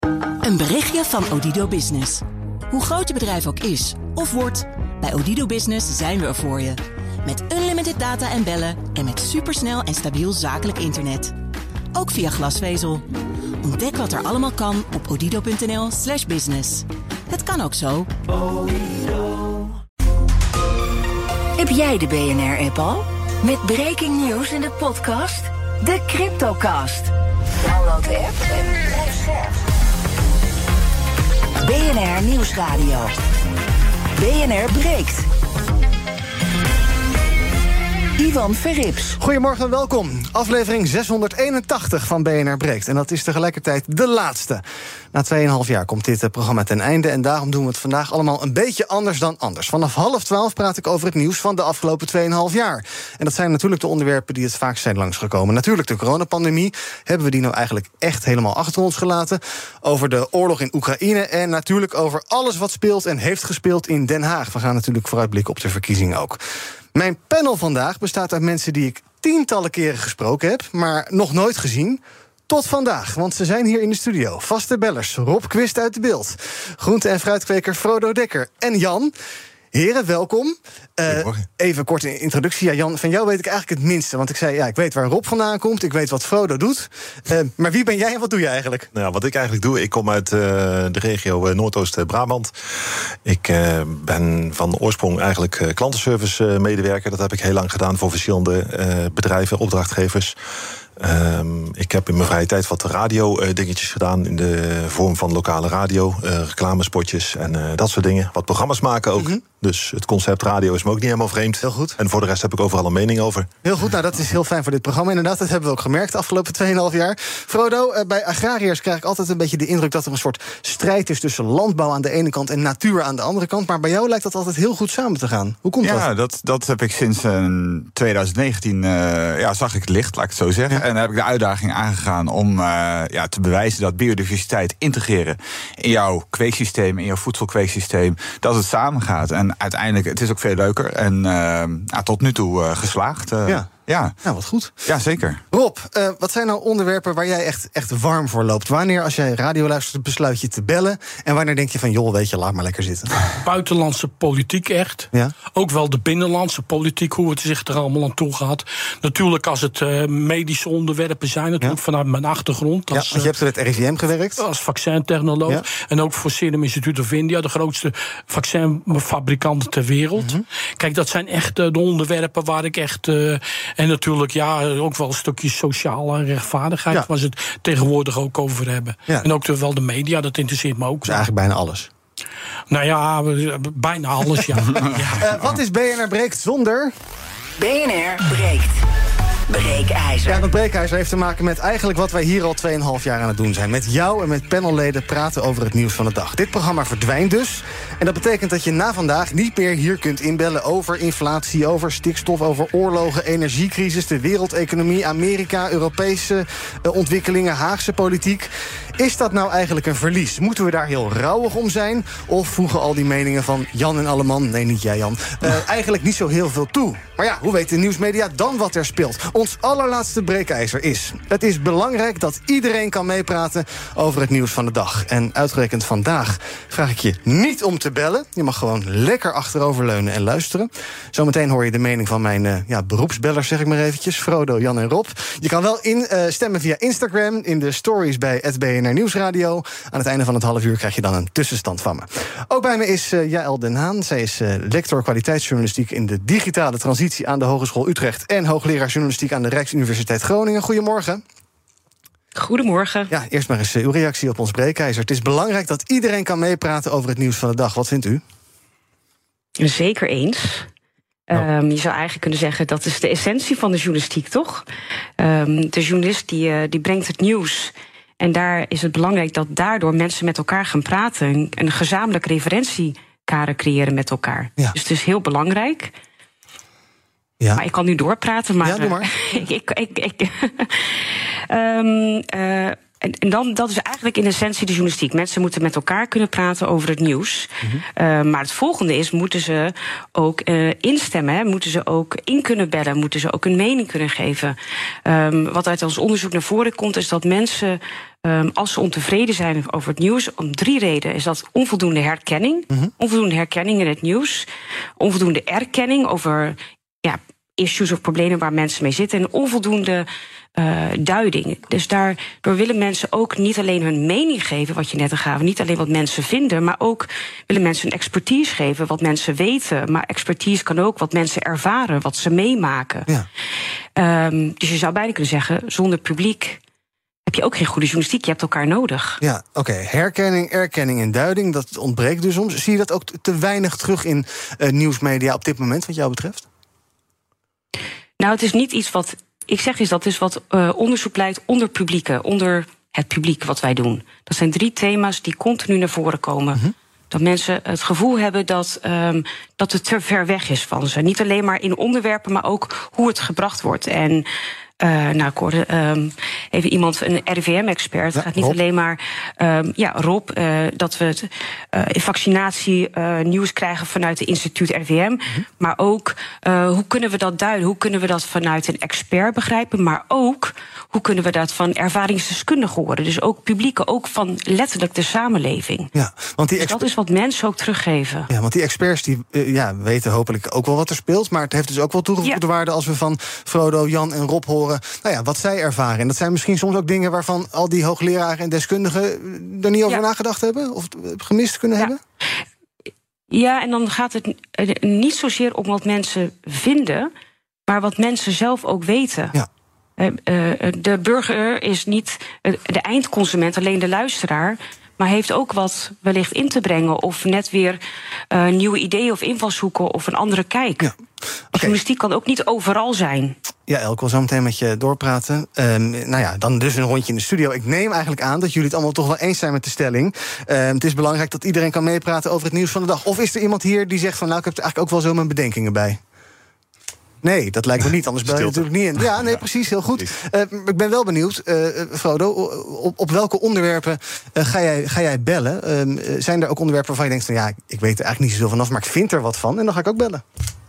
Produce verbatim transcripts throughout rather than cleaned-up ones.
Een berichtje van Odido Business. Hoe groot je bedrijf ook is of wordt, bij Odido Business zijn we er voor je. Met unlimited data en bellen en met supersnel en stabiel zakelijk internet. Ook via glasvezel. Ontdek wat er allemaal kan op odido.nl slash business. Het kan ook zo. Heb jij de B N R-app al? Met breaking news in de podcast De Cryptocast. Download de app en blijf scherp. B N R Nieuwsradio. B N R breekt. Ivan Verrips. Goedemorgen en welkom. Aflevering zeshonderdeenentachtig van B N R breekt. En dat is tegelijkertijd de laatste. Na tweeënhalf jaar komt dit programma ten einde. En daarom doen we het vandaag allemaal een beetje anders dan anders. Vanaf half twaalf praat ik over het nieuws van de afgelopen tweeënhalf jaar. En dat zijn natuurlijk de onderwerpen die het vaakst zijn langsgekomen. Natuurlijk de coronapandemie. Hebben we die nou eigenlijk echt helemaal achter ons gelaten? Over de oorlog in Oekraïne. En natuurlijk over alles wat speelt en heeft gespeeld in Den Haag. We gaan natuurlijk vooruitblikken op de verkiezingen ook. Mijn panel vandaag bestaat uit mensen die ik tientallen keren gesproken heb, maar nog nooit gezien. Tot vandaag, want ze zijn hier in de studio. Vaste bellers, Rob Quist uit de Beeld, groente- en fruitkweker Frodo Dekker en Jan. Heren, welkom. Uh, even kort een introductie. Ja, Jan, van jou weet ik eigenlijk het minste. Want ik zei, ja, ik weet waar Rob vandaan komt. Ik weet wat Frodo doet. Uh, maar wie ben jij en wat doe je eigenlijk? Nou ja, wat ik eigenlijk doe, ik kom uit uh, de regio uh, Noordoost-Brabant. Ik uh, ben van oorsprong eigenlijk uh, klantenservice uh, medewerker. Dat heb ik heel lang gedaan voor verschillende uh, bedrijven, opdrachtgevers. Um, ik heb in mijn vrije tijd wat radio-dingetjes gedaan in de vorm van lokale radio, uh, reclamespotjes en uh, dat soort dingen. Wat programma's maken ook. Mm-hmm. Dus het concept radio is me ook niet helemaal vreemd. Heel goed. En voor de rest heb ik overal een mening over. Heel goed, nou dat is heel fijn voor dit programma. Inderdaad, dat hebben we ook gemerkt de afgelopen tweeënhalf jaar. Frodo, uh, bij agrariërs krijg ik altijd een beetje de indruk dat er een soort strijd is tussen landbouw aan de ene kant en natuur aan de andere kant. Maar bij jou lijkt dat altijd heel goed samen te gaan. Hoe komt ja, dat? Ja, dat, dat heb ik sinds uh, twintig negentien, uh, ja, zag ik het licht, laat ik het zo zeggen. Ja. En dan heb ik de uitdaging aangegaan om uh, ja, te bewijzen dat biodiversiteit integreren in jouw kweeksysteem, in jouw voedselkweeksysteem, dat het samen gaat. En uiteindelijk, het is ook veel leuker en uh, ja, tot nu toe uh, geslaagd. Uh, ja. Ja. Nou, wat goed. Ja, zeker. Rob, uh, wat zijn nou onderwerpen waar jij echt, echt warm voor loopt? Wanneer, als jij radio luistert, besluit je te bellen? En wanneer denk je van, joh, weet je, laat maar lekker zitten? Buitenlandse politiek echt. Ja. Ook wel de binnenlandse politiek, hoe het zich er allemaal aan toe gaat. Natuurlijk als het uh, medische onderwerpen zijn, natuurlijk ja. vanuit mijn achtergrond. Ja, als, want je hebt er met R I V M gewerkt. Als vaccintechnoloog. Ja. En ook voor Serum Institute of India, de grootste vaccinfabrikant ter wereld. Mm-hmm. Kijk, dat zijn echt uh, de onderwerpen waar ik echt... Uh, en natuurlijk, ja, ook wel een stukje sociale rechtvaardigheid, ja. waar ze het tegenwoordig ook over hebben. Ja. En ook de, wel de media, dat interesseert me ook. Dus eigenlijk bijna alles. Nou ja, bijna alles, ja. ja. Uh, wat is B N R breekt zonder... B N R breekt. Breekijzer. Ja, dat breekijzer heeft te maken met eigenlijk wat wij hier al tweeënhalf jaar aan het doen zijn. Met jou en met panelleden praten over het nieuws van de dag. Dit programma verdwijnt dus. En dat betekent dat je na vandaag niet meer hier kunt inbellen over inflatie, over stikstof, over oorlogen, energiecrisis, de wereldeconomie, Amerika, Europese uh, ontwikkelingen, Haagse politiek. Is dat nou eigenlijk een verlies? Moeten we daar heel rauwig om zijn? Of voegen al die meningen van Jan en Alleman, nee, niet jij Jan, uh, eigenlijk niet zo heel veel toe? Maar ja, hoe weet de nieuwsmedia dan wat er speelt? Ons allerlaatste breekijzer is: het is belangrijk dat iedereen kan meepraten over het nieuws van de dag. En uitgerekend vandaag vraag ik je niet om te bellen. Je mag gewoon lekker achteroverleunen en luisteren. Zometeen hoor je de mening van mijn uh, ja, beroepsbellers, zeg ik maar eventjes. Frodo, Jan en Rob. Je kan wel in, uh, stemmen via Instagram, in de stories bij at B N R Nieuwsradio. Aan het einde van het half uur krijg je dan een tussenstand van me. Ook bij me is uh, Jaël Den Haan. Zij is uh, lector kwaliteitsjournalistiek in de digitale transitie aan de Hogeschool Utrecht en hoogleraar journalistiek aan de Rijksuniversiteit Groningen. Goedemorgen. Goedemorgen. Ja, eerst maar eens uw reactie op ons breekijzer. Het is belangrijk dat iedereen kan meepraten over het nieuws van de dag. Wat vindt u? Zeker eens. Oh. Um, je zou eigenlijk kunnen zeggen, dat is de essentie van de journalistiek, toch? Um, de journalist die, uh, die brengt het nieuws. En daar is het belangrijk dat daardoor mensen met elkaar gaan praten. Een, een gezamenlijk referentiekader creëren met elkaar. Ja. Dus het is heel belangrijk. Ja. Maar ik kan nu doorpraten, maar... Ja, doe maar. ik... ik, ik, ik um, uh, En, en dan, dat is eigenlijk in essentie de journalistiek. Mensen moeten met elkaar kunnen praten over het nieuws. Mm-hmm. Uh, maar het volgende is, moeten ze ook uh, instemmen. Hè? Moeten ze ook in kunnen bellen. Moeten ze ook een mening kunnen geven. Um, wat uit ons onderzoek naar voren komt, is dat mensen, um, als ze ontevreden zijn over het nieuws, om drie redenen is dat onvoldoende herkenning. Mm-hmm. Onvoldoende herkenning in het nieuws. Onvoldoende erkenning over ja, issues of problemen waar mensen mee zitten. En onvoldoende Uh, duiding. Dus daardoor willen mensen ook niet alleen hun mening geven, wat je net al gaf, niet alleen wat mensen vinden, maar ook willen mensen hun expertise geven, wat mensen weten. Maar expertise kan ook wat mensen ervaren, wat ze meemaken. Ja. Um, dus je zou bijna kunnen zeggen, zonder publiek heb je ook geen goede journalistiek. Je hebt elkaar nodig. Ja, oké. Okay. Herkenning, erkenning en duiding, dat ontbreekt dus soms. Zie je dat ook te weinig terug in uh, nieuwsmedia op dit moment, wat jou betreft? Nou, het is niet iets wat ik zeg is dat is wat uh, onderzoek leidt onder publieken, onder het publiek wat wij doen. Dat zijn drie thema's die continu naar voren komen. Mm-hmm. Dat mensen het gevoel hebben dat, um, dat het te ver weg is van ze. Niet alleen maar in onderwerpen, maar ook hoe het gebracht wordt. En Uh, nou, ik hoorde um, even iemand, een R I V M-expert. Het ja, gaat niet Rob. alleen maar, um, ja, Rob, uh, dat we het uh, in vaccinatie uh, nieuws krijgen vanuit het instituut R I V M. Mm-hmm. Maar ook, uh, hoe kunnen we dat duiden? Hoe kunnen we dat vanuit een expert begrijpen? Maar ook, hoe kunnen we dat van ervaringsdeskundigen horen? Dus ook publieken, ook van letterlijk de samenleving. Ja, want die exper- dus dat is wat mensen ook teruggeven. Ja, want die experts die uh, ja, weten hopelijk ook wel wat er speelt. Maar het heeft dus ook wel toegevoegde ja. waarde als we van Frodo, Jan en Rob horen nou ja, wat zij ervaren. En dat zijn misschien soms ook dingen waarvan al die hoogleraren en deskundigen er niet over ja. nagedacht hebben? Of gemist kunnen ja. hebben? Ja, en dan gaat het niet zozeer om wat mensen vinden, maar wat mensen zelf ook weten. Ja. De burger is niet de eindconsument, alleen de luisteraar, maar heeft ook wat wellicht in te brengen, of net weer uh, nieuwe ideeën of invalshoeken of een andere kijk. Ja. Okay. Journalistiek kan ook niet overal zijn. Ja, Elke, wil zo meteen met je doorpraten. Um, nou ja, dan dus een rondje in de studio. Ik neem eigenlijk aan dat jullie het allemaal toch wel eens zijn met de stelling. Um, het is belangrijk dat iedereen kan meepraten over het nieuws van de dag. Of is er iemand hier die zegt van, nou, ik heb er eigenlijk ook wel zo mijn bedenkingen bij? Nee, dat lijkt me niet, anders bel je natuurlijk niet in. Ja, nee, precies, heel goed. Uh, ik ben wel benieuwd, uh, Frodo, op, op welke onderwerpen uh, ga, jij, ga jij bellen? Uh, zijn er ook onderwerpen waarvan je denkt van, ja, ik weet er eigenlijk niet zoveel vanaf, maar ik vind er wat van en dan ga ik ook bellen?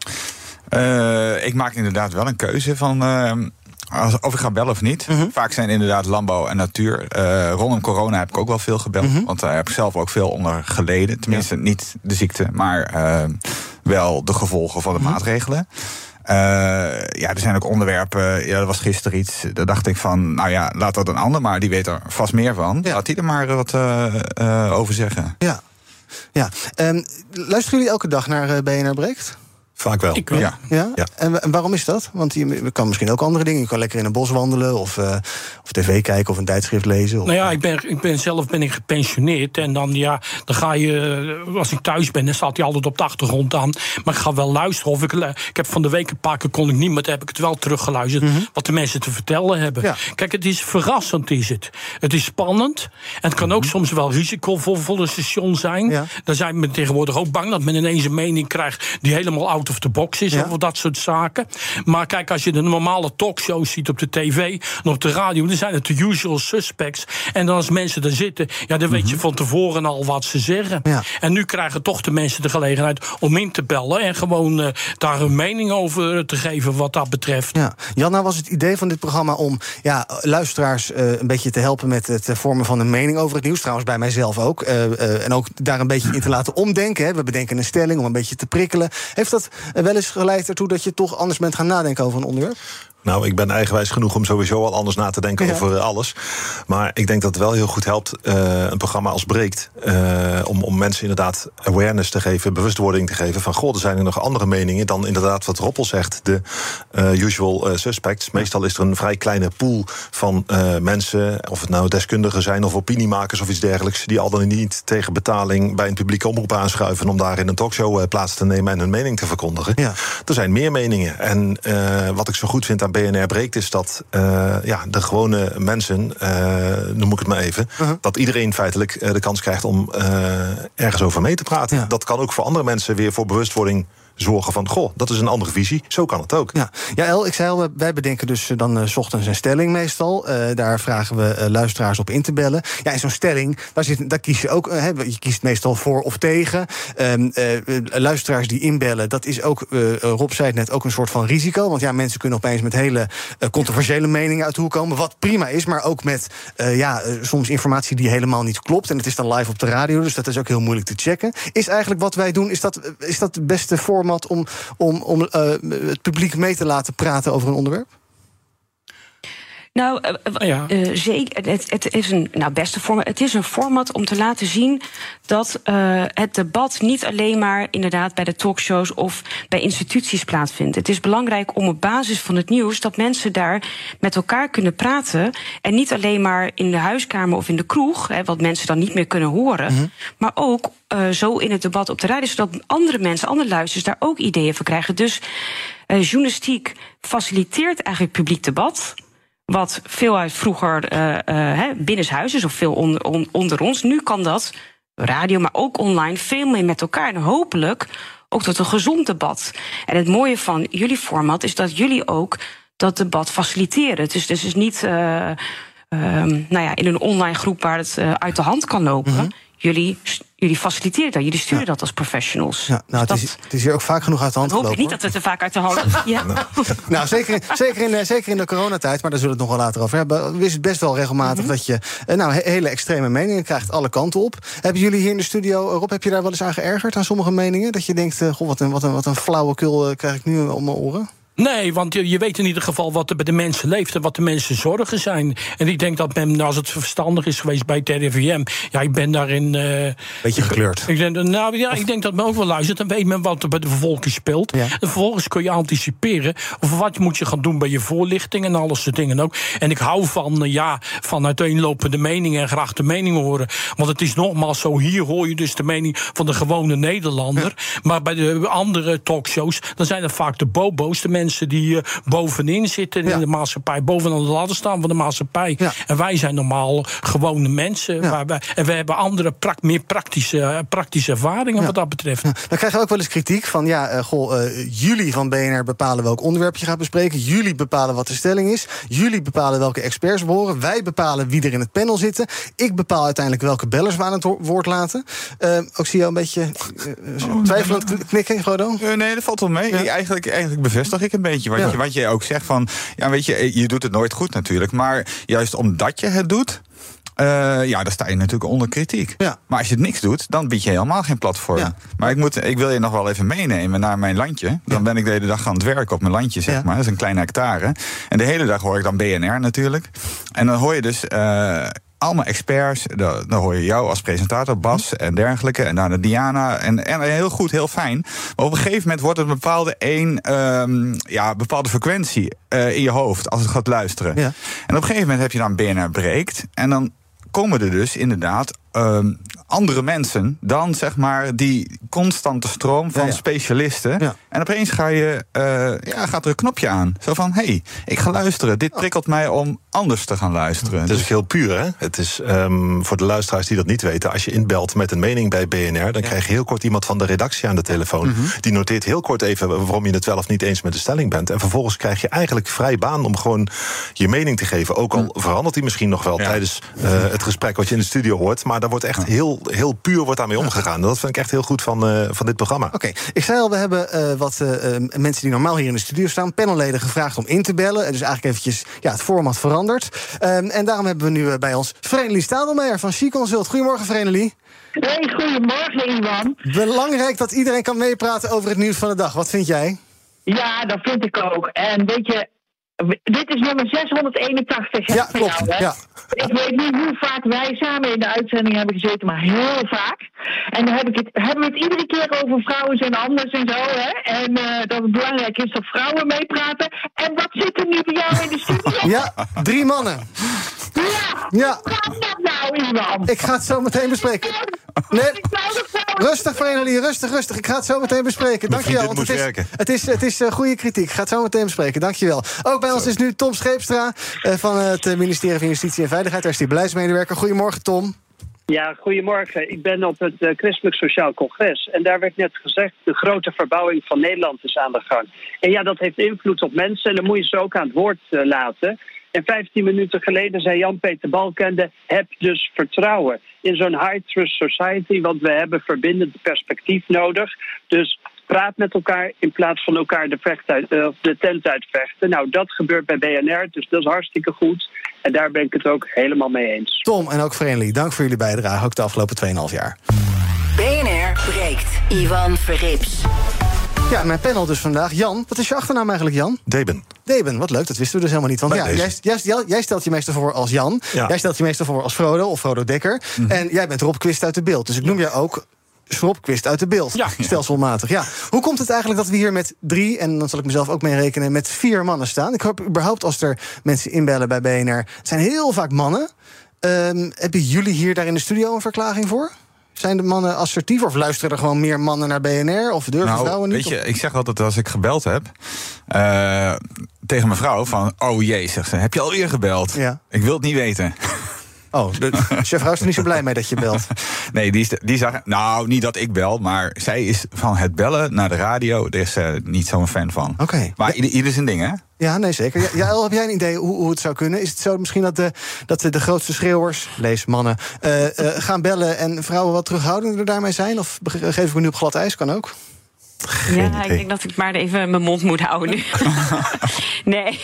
Uh, ik maak inderdaad wel een keuze van uh, of ik ga bellen of niet. Mm-hmm. Vaak zijn inderdaad landbouw en natuur. Uh, rondom corona heb ik ook wel veel gebeld. Mm-hmm. Want daar heb ik zelf ook veel onder geleden. Tenminste, ja. niet de ziekte, maar uh, wel de gevolgen van de mm-hmm. maatregelen. Uh, ja, er zijn ook onderwerpen. Ja, er was gisteren iets. Daar dacht ik van, nou ja, laat dat een ander, maar die weet er vast meer van. Ja. Laat die er maar wat uh, uh, over zeggen. Ja, ja. Um, luisteren jullie elke dag naar uh, B N R Breekt? Vaak wel. Ik wel. Ja. Ja? Ja. En, en waarom is dat? Want je kan misschien ook andere dingen. Je kan lekker in een bos wandelen of, uh, of tv kijken of een tijdschrift lezen. Of... Nou ja, ik ben, ik ben zelf ben ik gepensioneerd. En dan, ja, dan ga je, als ik thuis ben, dan staat hij altijd op de achtergrond aan. Maar ik ga wel luisteren. Of ik, ik heb van de week een paar keer kon ik niet, maar dan heb ik het wel teruggeluisterd. Mm-hmm. Wat de mensen te vertellen hebben. Ja. Kijk, het is verrassend, is het. Het is spannend. En het kan mm-hmm. ook soms wel risicovol voor een station zijn. Ja. Dan zijn we tegenwoordig ook bang dat men ineens een mening krijgt die helemaal out of the box is, ja. of dat soort zaken. Maar kijk, als je de normale talkshows ziet op de tv en op de radio, dan zijn het de usual suspects. En dan als mensen er zitten, ja, dan weet mm-hmm. je van tevoren al wat ze zeggen. Ja. En nu krijgen toch de mensen de gelegenheid om in te bellen en gewoon uh, daar hun mening over te geven wat dat betreft. Ja. Jan, nou was het idee van dit programma om ja, luisteraars uh, een beetje te helpen met het vormen van een mening over het nieuws. Trouwens, bij mijzelf ook. Uh, uh, en ook daar een beetje in te laten omdenken. Hè. We bedenken een stelling om een beetje te prikkelen. Heeft dat uh, wel eens geleid ertoe dat je toch anders bent gaan nadenken over een onderwerp? Nou, ik ben eigenwijs genoeg om sowieso al anders na te denken ja. over alles. Maar ik denk dat het wel heel goed helpt, uh, een programma als Breekt, Uh, om, om mensen inderdaad awareness te geven, bewustwording te geven van, goh, er zijn er nog andere meningen dan inderdaad wat Roppel zegt, de uh, usual uh, suspects. Meestal is er een vrij kleine pool van uh, mensen, of het nou deskundigen zijn of opiniemakers of iets dergelijks, die al dan niet tegen betaling bij een publieke omroep aanschuiven om daar in een talkshow uh, plaats te nemen en hun mening te verkondigen. Ja. Er zijn meer meningen. En uh, wat ik zo goed vind aan B N R Breekt is dat uh, ja, de gewone mensen, uh, noem ik het maar even, uh-huh. dat iedereen feitelijk uh, de kans krijgt om uh, ergens over mee te praten. Ja. Dat kan ook voor andere mensen weer voor bewustwording zorgen van, goh, dat is een andere visie, zo kan het ook. Ja, ja El, ik zei al, wij bedenken dus dan uh, 's ochtends een stelling meestal. Uh, daar vragen we uh, luisteraars op in te bellen. Ja, en zo'n stelling, daar, zit, daar kies je ook, uh, je kiest meestal voor of tegen. Um, uh, luisteraars die inbellen, dat is ook, uh, Rob zei het net, ook een soort van risico. Want ja, mensen kunnen opeens met hele uh, controversiële meningen uit de hoek komen, wat prima is, maar ook met uh, ja, uh, soms informatie die helemaal niet klopt. En het is dan live op de radio, dus dat is ook heel moeilijk te checken. Is eigenlijk wat wij doen, is dat, is dat het beste format om, om, om uh, het publiek mee te laten praten over een onderwerp? Nou, uh, ja. uh, zeker. Het, het is een nou, beste format. Het is een format om te laten zien dat uh, het debat niet alleen maar inderdaad bij de talkshows of bij instituties plaatsvindt. Het is belangrijk om op basis van het nieuws dat mensen daar met elkaar kunnen praten en niet alleen maar in de huiskamer of in de kroeg, hè, wat mensen dan niet meer kunnen horen, mm-hmm. maar ook uh, zo in het debat op de radio, zodat andere mensen, andere luisteraars daar ook ideeën van krijgen. Dus uh, journalistiek faciliteert eigenlijk publiek debat. Wat veel uit vroeger uh, uh, binnenshuis is, of veel onder, on, onder ons. Nu kan dat, radio, maar ook online, veel meer met elkaar. En hopelijk ook tot een gezond debat. En het mooie van jullie format is dat jullie ook dat debat faciliteren. Dus het is niet uh, uh, nou ja, in een online groep waar het uh, uit de hand kan lopen. Mm-hmm. Jullie, jullie faciliteren dat, jullie sturen ja. dat als professionals. Ja, nou, dus het, is, het is hier ook vaak genoeg uit de hand gelopen. Hoop ik niet hoor. Dat het er vaak uit de hand is. Ja. Nou, nou zeker, zeker, in, zeker in de coronatijd, maar daar zullen we het nog wel later over hebben. Is het best wel regelmatig mm-hmm. dat je nou, hele extreme meningen krijgt, alle kanten op. Hebben jullie hier in de studio, Rob, heb je daar wel eens aan geërgerd aan sommige meningen? Dat je denkt, uh, goh, wat een, wat een, wat een flauwekul uh, krijg ik nu om mijn oren? Nee, want je, je weet in ieder geval wat er bij de mensen leeft en wat de mensen zorgen zijn. En ik denk dat men, als het verstandig is geweest bij het R I V M, ja, ik ben daarin Uh, beetje gekleurd. Ik denk, nou ja, ik denk dat men ook wel luistert en weet men wat er bij de bevolking speelt. Ja. En vervolgens kun je anticiperen over wat moet je gaan doen bij je voorlichting en alles soort dingen ook. En ik hou van, uh, ja, van uiteenlopende meningen en graag de mening horen. Want het is nogmaals zo, hier hoor je dus de mening van de gewone Nederlander. Ja. Maar bij de andere talkshows, dan zijn het vaak de bobo's, de mensen die uh, bovenin zitten ja. in de maatschappij, bovenaan de ladder staan van de maatschappij. Ja. En wij zijn normaal gewone mensen. Ja. Waar wij, en we hebben andere, pra- meer praktische, uh, praktische ervaringen ja. wat dat betreft. Ja. Dan krijgen we ook wel eens kritiek van, ja, uh, goh, uh, jullie van B N R bepalen welk onderwerp je gaat bespreken. Jullie bepalen wat de stelling is. Jullie bepalen welke experts we horen. Wij bepalen wie er in het panel zitten. Ik bepaal uiteindelijk welke bellers we aan het woord laten. Uh, ook zie je een beetje uh, twijfelend knikken, Godo? Uh, nee, dat valt wel mee. Ja. Eigenlijk, eigenlijk bevestig ik een beetje wat, ja. je, wat je ook zegt van, ja, weet je, je doet het nooit goed natuurlijk, maar juist omdat je het doet, Uh, ja, dan sta je natuurlijk onder kritiek. Ja. Maar als je het niks doet, dan bied je helemaal geen platform. Ja. Maar ik, moet, ik wil je nog wel even meenemen naar mijn landje. Dan ja. ben ik de hele dag aan het werken op mijn landje, zeg ja. maar. Dat is een kleine hectare. En de hele dag hoor ik dan B N R natuurlijk. En dan hoor je dus Uh, allemaal experts, dan hoor je jou als presentator, Bas en dergelijke, en daarna Diana, en, en heel goed, heel fijn. Maar op een gegeven moment wordt het een bepaalde, een, um, ja, bepaalde frequentie uh, in je hoofd, als het gaat luisteren. Ja. En op een gegeven moment heb je dan B N R breekt, en dan komen er dus inderdaad Um, andere mensen dan, zeg maar, die constante stroom van ja, ja. specialisten. Ja. En opeens ga je, uh, ja, gaat er een knopje aan. Zo van, hé, hey, ik ga luisteren. Dit prikkelt mij om anders te gaan luisteren. Het is dus ook heel puur, hè? Het is, um, voor de luisteraars die dat niet weten, als je inbelt met een mening bij B N R, dan ja. krijg je heel kort iemand van de redactie aan de telefoon. Mm-hmm. Die noteert heel kort even waarom je het wel of niet eens met de stelling bent. En vervolgens krijg je eigenlijk vrij baan om gewoon je mening te geven. Ook al mm. verandert die misschien nog wel ja. tijdens uh, het gesprek wat je in de studio hoort. Maar daar wordt echt heel, heel puur wordt daarmee omgegaan. Dat vind ik echt heel goed van, uh, van dit programma. Oké, okay. Ik zei al, we hebben uh, wat uh, mensen die normaal hier in de studio staan, panelleden gevraagd om in te bellen. En dus eigenlijk eventjes ja, het format veranderd. Um, en daarom hebben we nu uh, bij ons Vrenelie Stadelmeijer van She Consult. Goedemorgen, Vrenelie. Hey, goedemorgen, Iwan. Belangrijk dat iedereen kan meepraten over het nieuws van de dag. Wat vind jij? Ja, dat vind ik ook. En weet je, dit is nummer zeshonderdeenentachtig. Ja, klopt. Jou, ja. Ik weet niet hoe vaak wij samen in de uitzending hebben gezeten, maar heel vaak. En dan heb ik het, hebben we het iedere keer over vrouwen en anders en zo. Hè? En uh, dat het belangrijk is dat vrouwen meepraten. En wat zit er nu bij jou in de studio? Ja, drie mannen. Ja, ja. Wat gaat dat nou, Iwan? Ik ga het zo meteen bespreken. Nee, rustig, Vrenelie, rustig, rustig. Ik ga het zo meteen bespreken. Dankjewel. Want het is, het is, het is uh, goede kritiek. Ik ga het zo meteen bespreken. Dankjewel. Ook bij ons is nu Tom Scheepstra uh, van het ministerie van Justitie en Veiligheid. Daar is die beleidsmedewerker. Goedemorgen, Tom. Ja, goedemorgen. Ik ben op het uh, Christelijk Sociaal Congres. En daar werd net gezegd, de grote verbouwing van Nederland is aan de gang. En ja, dat heeft invloed op mensen en dan moet je ze ook aan het woord uh, laten. En vijftien minuten geleden zei Jan-Peter Balkenende, heb dus vertrouwen in zo'n high-trust society, want we hebben verbindend perspectief nodig. Dus praat met elkaar in plaats van elkaar de, vecht uit, uh, de tent uitvechten. Nou, dat gebeurt bij B N R, dus dat is hartstikke goed. En daar ben ik het ook helemaal mee eens. Tom en ook Vereniging, dank voor jullie bijdrage, ook de afgelopen tweeënhalf jaar. B N R breekt. Ivan Verrips. Ja, mijn panel dus vandaag. Jan, wat is je achternaam eigenlijk, Jan? Deben. Deben, wat leuk, dat wisten we dus helemaal niet. Want ja, jij, jij, jij stelt je meestal voor als Jan. Ja. Jij stelt je meestal voor als Frodo of Frodo Dekker. Mm-hmm. En jij bent Rob Quist uit de Beeld. Dus ik noem je ook Rob Quist uit de Beeld. Ja. Stelselmatig, ja. Hoe komt het eigenlijk dat we hier met drie, en dan zal ik mezelf ook mee rekenen, met vier mannen staan? Ik hoop überhaupt als er mensen inbellen bij B N R. Het zijn heel vaak mannen. Um, hebben jullie hier daar in de studio een verklaring voor? Zijn de mannen assertief of luisteren er gewoon meer mannen naar B N R? Of durven nou, vrouwen niet? Weet je, ik zeg altijd als ik gebeld heb uh, tegen mijn vrouw van, oh jee, zegt ze, heb je alweer gebeld? Ja. Ik wil het niet weten. Oh, de chef-vrouw is er niet zo blij mee dat je belt. Nee, die, die zag, nou, niet dat ik bel, maar zij is van het bellen naar de radio, daar is uh, niet zo'n fan van. Oké. Okay. Maar ja. ieder, ieder zijn ding, hè? Ja, nee, zeker. Ja, ja, El, heb jij een idee hoe, hoe het zou kunnen? Is het zo misschien dat de, dat de, de grootste schreeuwers, lees mannen, uh, uh, gaan bellen en vrouwen wat terughoudender daarmee zijn? Of geef ik me nu op glad ijs? Kan ook. Geen ja, idee. Ik denk dat ik maar even mijn mond moet houden nu. Nee.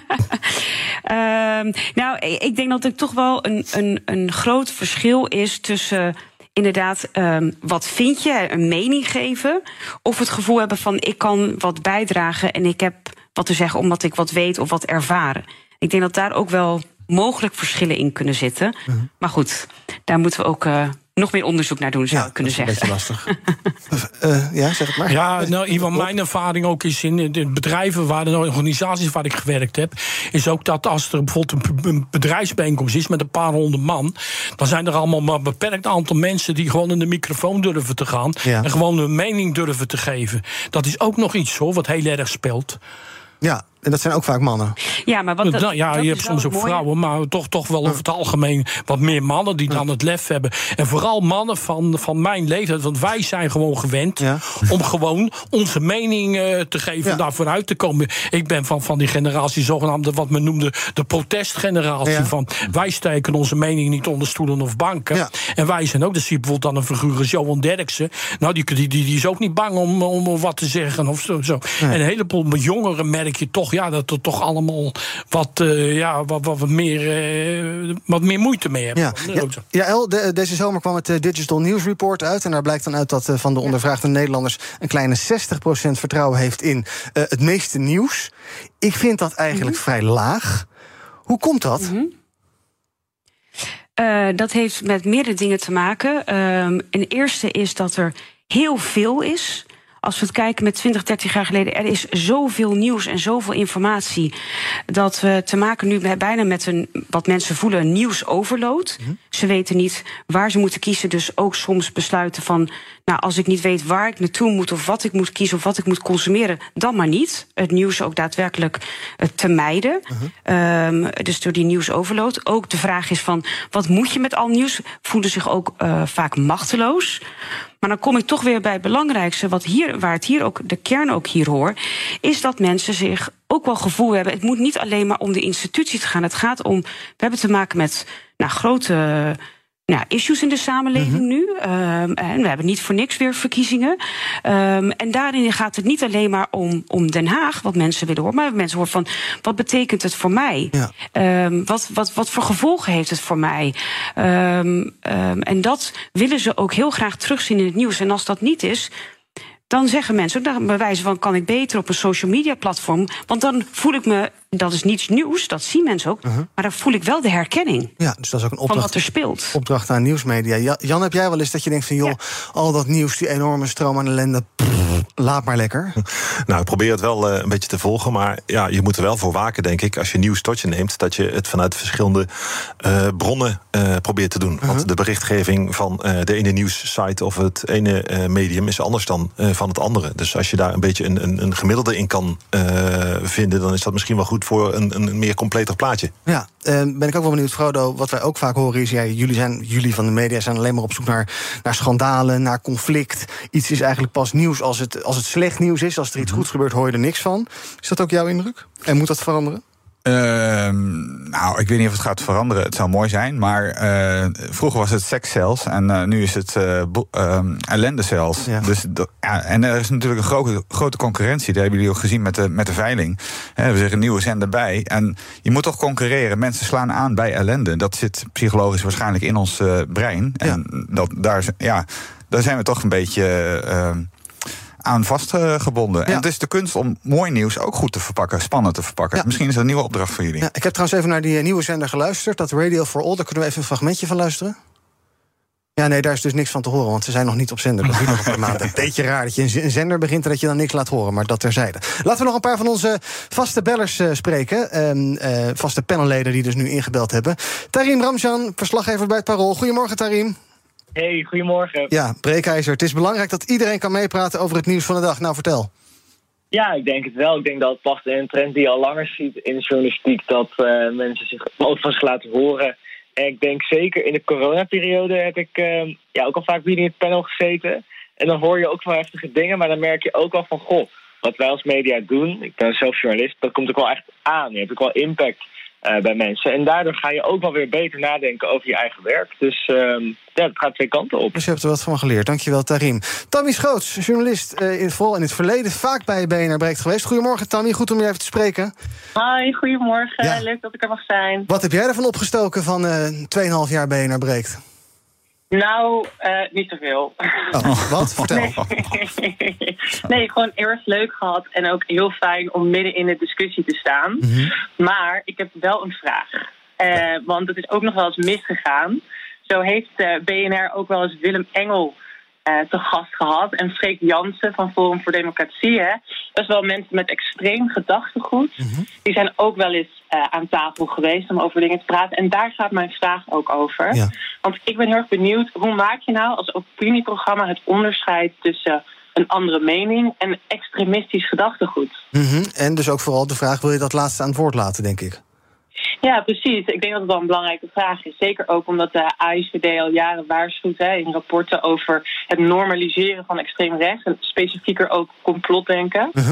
um, nou, ik denk dat er toch wel een, een, een groot verschil is tussen inderdaad, um, wat vind je, een mening geven, of het gevoel hebben van ik kan wat bijdragen en ik heb wat te zeggen omdat ik wat weet of wat ervaren. Ik denk dat daar ook wel mogelijk verschillen in kunnen zitten. Uh-huh. Maar goed, daar moeten we ook uh, nog meer onderzoek naar doen, zou ik ja, kunnen zeggen. Ja, dat is een beetje lastig. uh, ja, zeg het maar. Ja, nou, Ivan, mijn ervaring ook is in de bedrijven, waar de organisaties waar ik gewerkt heb, is ook dat als er bijvoorbeeld een bedrijfsbijeenkomst is met een paar honderd man, dan zijn er allemaal maar een beperkt aantal mensen die gewoon in de microfoon durven te gaan ja. en gewoon hun mening durven te geven. Dat is ook nog iets, hoor, wat heel erg speelt. Ja, en dat zijn ook vaak mannen. Ja, maar wat dat, ja, dat je hebt soms ook mooie vrouwen, maar toch, toch wel over het algemeen wat meer mannen die dan het lef hebben. En vooral mannen van, van mijn leeftijd, want wij zijn gewoon gewend ja. om gewoon onze mening uh, te geven ja. en daar vooruit te komen. Ik ben van, van die generatie, zogenaamde wat men noemde de protestgeneratie. Ja. Van wij steken onze mening niet onder stoelen of banken. Ja. En wij zijn ook, dus zie je bijvoorbeeld dan een figuur als Johan Derksen. Nou, die, die, die, die is ook niet bang om, om wat te zeggen of zo. zo. Nee. En een heleboel jongeren merk je toch, ja, dat er toch allemaal wat, uh, ja, wat, wat, wat, meer, uh, wat meer moeite mee hebben. Ja, ja, ja El, de, deze zomer kwam het uh, Digital News Report uit. En daar blijkt dan uit dat uh, van de ondervraagde Nederlanders een kleine zestig procent vertrouwen heeft in uh, het meeste nieuws. Ik vind dat eigenlijk mm-hmm. vrij laag. Hoe komt dat? Mm-hmm. Uh, dat heeft met meerdere dingen te maken. Uh, een eerste is dat er heel veel is. Als we het kijken met twintig, dertig jaar geleden, er is zoveel nieuws en zoveel informatie, dat we te maken nu bijna met een, wat mensen voelen, een nieuwsoverload. Mm-hmm. Ze weten niet waar ze moeten kiezen, dus ook soms besluiten van, nou, als ik niet weet waar ik naartoe moet of wat ik moet kiezen of wat ik moet consumeren, dan maar niet. Het nieuws ook daadwerkelijk uh, te mijden. Mm-hmm. Um, dus door die nieuwsoverload. Ook de vraag is van, wat moet je met al nieuws? Voelen zich ook uh, vaak machteloos. Maar dan kom ik toch weer bij het belangrijkste, wat hier, waar het hier ook, de kern ook hier hoort, is dat mensen zich ook wel gevoel hebben. Het moet niet alleen maar om de institutie te gaan. Het gaat om, we hebben te maken met nou, grote nou, issues in de samenleving mm-hmm. nu. Um, en we hebben niet voor niks weer verkiezingen. Um, en daarin gaat het niet alleen maar om, om Den Haag, wat mensen willen horen, maar mensen horen van, wat betekent het voor mij? Ja. Um, wat, wat, wat voor gevolgen heeft het voor mij? Um, um, en dat willen ze ook heel graag terugzien in het nieuws. En als dat niet is, dan zeggen mensen ook bij wijze van, kan ik beter op een social media platform, want dan voel ik me, dat is niets nieuws, dat zien mensen ook, uh-huh. maar dan voel ik wel de herkenning. Ja, dus dat is ook een opdracht, van wat er speelt. Opdracht aan nieuwsmedia. Jan, heb jij wel eens dat je denkt van, joh, ja. al dat nieuws, die enorme stroom aan ellende, pff, Laat maar lekker. Nou, ik probeer het wel uh, een beetje te volgen. Maar ja, je moet er wel voor waken, denk ik, als je nieuws tot je neemt, dat je het vanuit verschillende uh, bronnen uh, probeert te doen. Uh-huh. Want de berichtgeving van uh, de ene nieuwssite of het ene uh, medium is anders dan uh, van het andere. Dus als je daar een beetje een, een, een gemiddelde in kan uh, vinden, dan is dat misschien wel goed voor een, een meer completer plaatje. Ja, uh, ben ik ook wel benieuwd, Frodo. Wat wij ook vaak horen is, ja, jullie, zijn, jullie van de media zijn alleen maar op zoek naar, naar schandalen, naar conflict. Iets is eigenlijk pas nieuws als het, als het slecht nieuws is. Als er iets goeds gebeurt, hoor je er niks van. Is dat ook jouw indruk? En moet dat veranderen? Uh, nou, ik weet niet of het gaat veranderen. Het zou mooi zijn, maar uh, vroeger was het sekscels en uh, nu is het uh, bo- uh, ellendecels. Ja. Dus, ja, en er is natuurlijk een grote, grote concurrentie. Dat hebben jullie ook gezien met de, met de veiling. He, we zeggen nieuwe zender bij. En je moet toch concurreren. Mensen slaan aan bij ellende. Dat zit psychologisch waarschijnlijk in ons uh, brein. En ja. Dat, daar, ja, daar zijn we toch een beetje Uh, aan vastgebonden. Ja. En het is de kunst om mooi nieuws ook goed te verpakken, spannend te verpakken. Ja. Misschien is dat een nieuwe opdracht voor jullie. Ja, ik heb trouwens even naar die nieuwe zender geluisterd, dat Radio for All. Daar kunnen we even een fragmentje van luisteren. Ja, nee, daar is dus niks van te horen, want ze zijn nog niet op zender. Dat duurt nog een paar maanden. Een beetje raar dat je een zender begint en dat je dan niks laat horen, maar dat terzijde. Laten we nog een paar van onze vaste bellers uh, spreken. Um, uh, vaste panelleden die dus nu ingebeld hebben. Tarim Ramzan, verslaggever bij het Parool. Goedemorgen, Tarim. Hey, goedemorgen. Ja, breekijzer. Het is belangrijk dat iedereen kan meepraten over het nieuws van de dag. Nou, vertel. Ja, ik denk het wel. Ik denk dat het past in een trend die je al langer ziet in de journalistiek, dat uh, mensen zich ook van zich laten horen. En ik denk zeker in de coronaperiode heb ik uh, ja, ook al vaak weer in het panel gezeten. En dan hoor je ook wel heftige dingen, maar dan merk je ook wel van, goh, wat wij als media doen, ik ben zelf journalist, dat komt ook wel echt aan. Je hebt ook wel impact Uh, bij mensen. En daardoor ga je ook wel weer beter nadenken over je eigen werk. Dus uh, ja, het gaat twee kanten op. Dus je hebt er wat van geleerd. Dankjewel, Tarim. Tammy Schoots, journalist, uh, in, vooral in het verleden vaak bij B N R Breekt geweest. Goedemorgen, Tammy. Goed om je even te spreken. Hoi, goedemorgen. Ja. Leuk dat ik er mag zijn. Wat heb jij ervan opgestoken van uh, twee komma vijf jaar B N R Breekt? Nou, uh, niet zoveel. Oh, wat? Vertel. Nee. nee, gewoon eerst leuk gehad en ook heel fijn om midden in de discussie te staan. Mm-hmm. Maar ik heb wel een vraag. Uh, ja. Want het is ook nog wel eens misgegaan. Zo heeft uh, B N R ook wel eens Willem Engel uh, te gast gehad. En Freek Jansen van Forum voor Democratie. Hè. Dat is wel mensen met extreem gedachtegoed. Mm-hmm. Die zijn ook wel eens Uh, aan tafel geweest om over dingen te praten. En daar gaat mijn vraag ook over. Ja. Want ik ben heel erg benieuwd, hoe maak je nou als opinieprogramma het onderscheid tussen een andere mening en extremistisch gedachtegoed? Mm-hmm. En dus ook vooral de vraag, wil je dat laatste aan het woord laten, denk ik? Ja, precies. Ik denk dat het wel een belangrijke vraag is. Zeker ook omdat de A I V D al jaren waarschuwt hè, in rapporten over het normaliseren van extreem rechts en specifieker ook complotdenken. Uh-huh.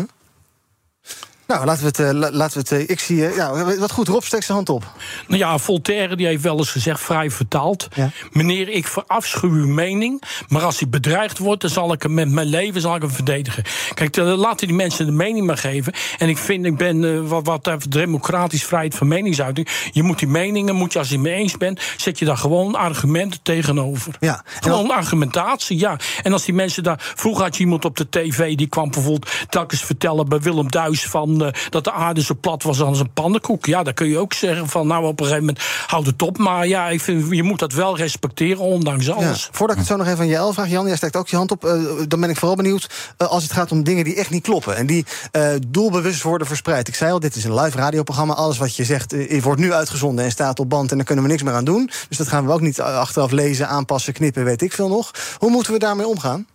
Nou, laten we het. Uh, laten we het uh, ik zie. Uh, ja, wat goed, Rob, steek zijn hand op. Nou ja, Voltaire die heeft wel eens gezegd, vrij vertaald. Ja. Meneer, ik verafschuw uw mening, maar als hij bedreigd wordt, dan zal ik hem met mijn leven zal ik hem verdedigen. Kijk, uh, laten die mensen de mening maar geven. En ik vind, ik ben uh, wat, wat uh, democratisch vrijheid van meningsuiting. Je moet die meningen, moet je als je het mee eens bent, zet je daar gewoon argumenten tegenover. Ja. Gewoon dan argumentatie, ja. En als die mensen daar. Vroeger had je iemand op de tv die kwam bijvoorbeeld telkens vertellen bij Willem Duis van Uh, dat de aarde zo plat was als een pannenkoek. Ja, dan kun je ook zeggen van, nou, op een gegeven moment houd het op. Maar ja, ik vind, je moet dat wel respecteren, ondanks alles. Ja, voordat ik het zo nog even aan Jaël vraag, Jan, jij steekt ook je hand op. Uh, dan ben ik vooral benieuwd uh, als het gaat om dingen die echt niet kloppen. En die uh, doelbewust worden verspreid. Ik zei al, dit is een live radioprogramma. Alles wat je zegt uh, wordt nu uitgezonden en staat op band. En daar kunnen we niks meer aan doen. Dus dat gaan we ook niet achteraf lezen, aanpassen, knippen, weet ik veel nog. Hoe moeten we daarmee omgaan?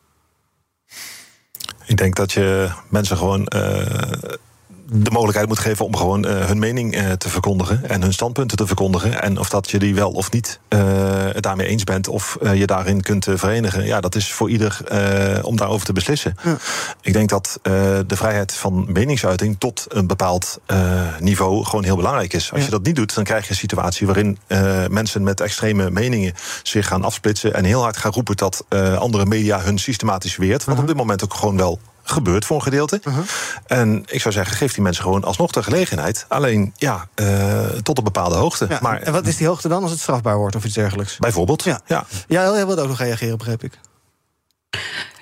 Ik denk dat je mensen gewoon Uh... de mogelijkheid moet geven om gewoon uh, hun mening uh, te verkondigen en hun standpunten te verkondigen. En of dat je die wel of niet uh, het daarmee eens bent of uh, je daarin kunt uh, verenigen. Ja, dat is voor ieder uh, om daarover te beslissen. Ja. Ik denk dat uh, de vrijheid van meningsuiting tot een bepaald uh, niveau gewoon heel belangrijk is. Als ja. je dat niet doet, dan krijg je een situatie waarin uh, mensen met extreme meningen zich gaan afsplitsen en heel hard gaan roepen dat uh, andere media hun systematisch weert. Wat uh-huh. op dit moment ook gewoon wel gebeurt voor een gedeelte. Uh-huh. En ik zou zeggen, geef die mensen gewoon alsnog de gelegenheid. Alleen, ja, uh, tot een bepaalde hoogte. Ja, maar, en wat is die hoogte dan als het strafbaar wordt of iets dergelijks? Bijvoorbeeld, ja. Ja, ja jij wilde ook nog reageren, begreep ik.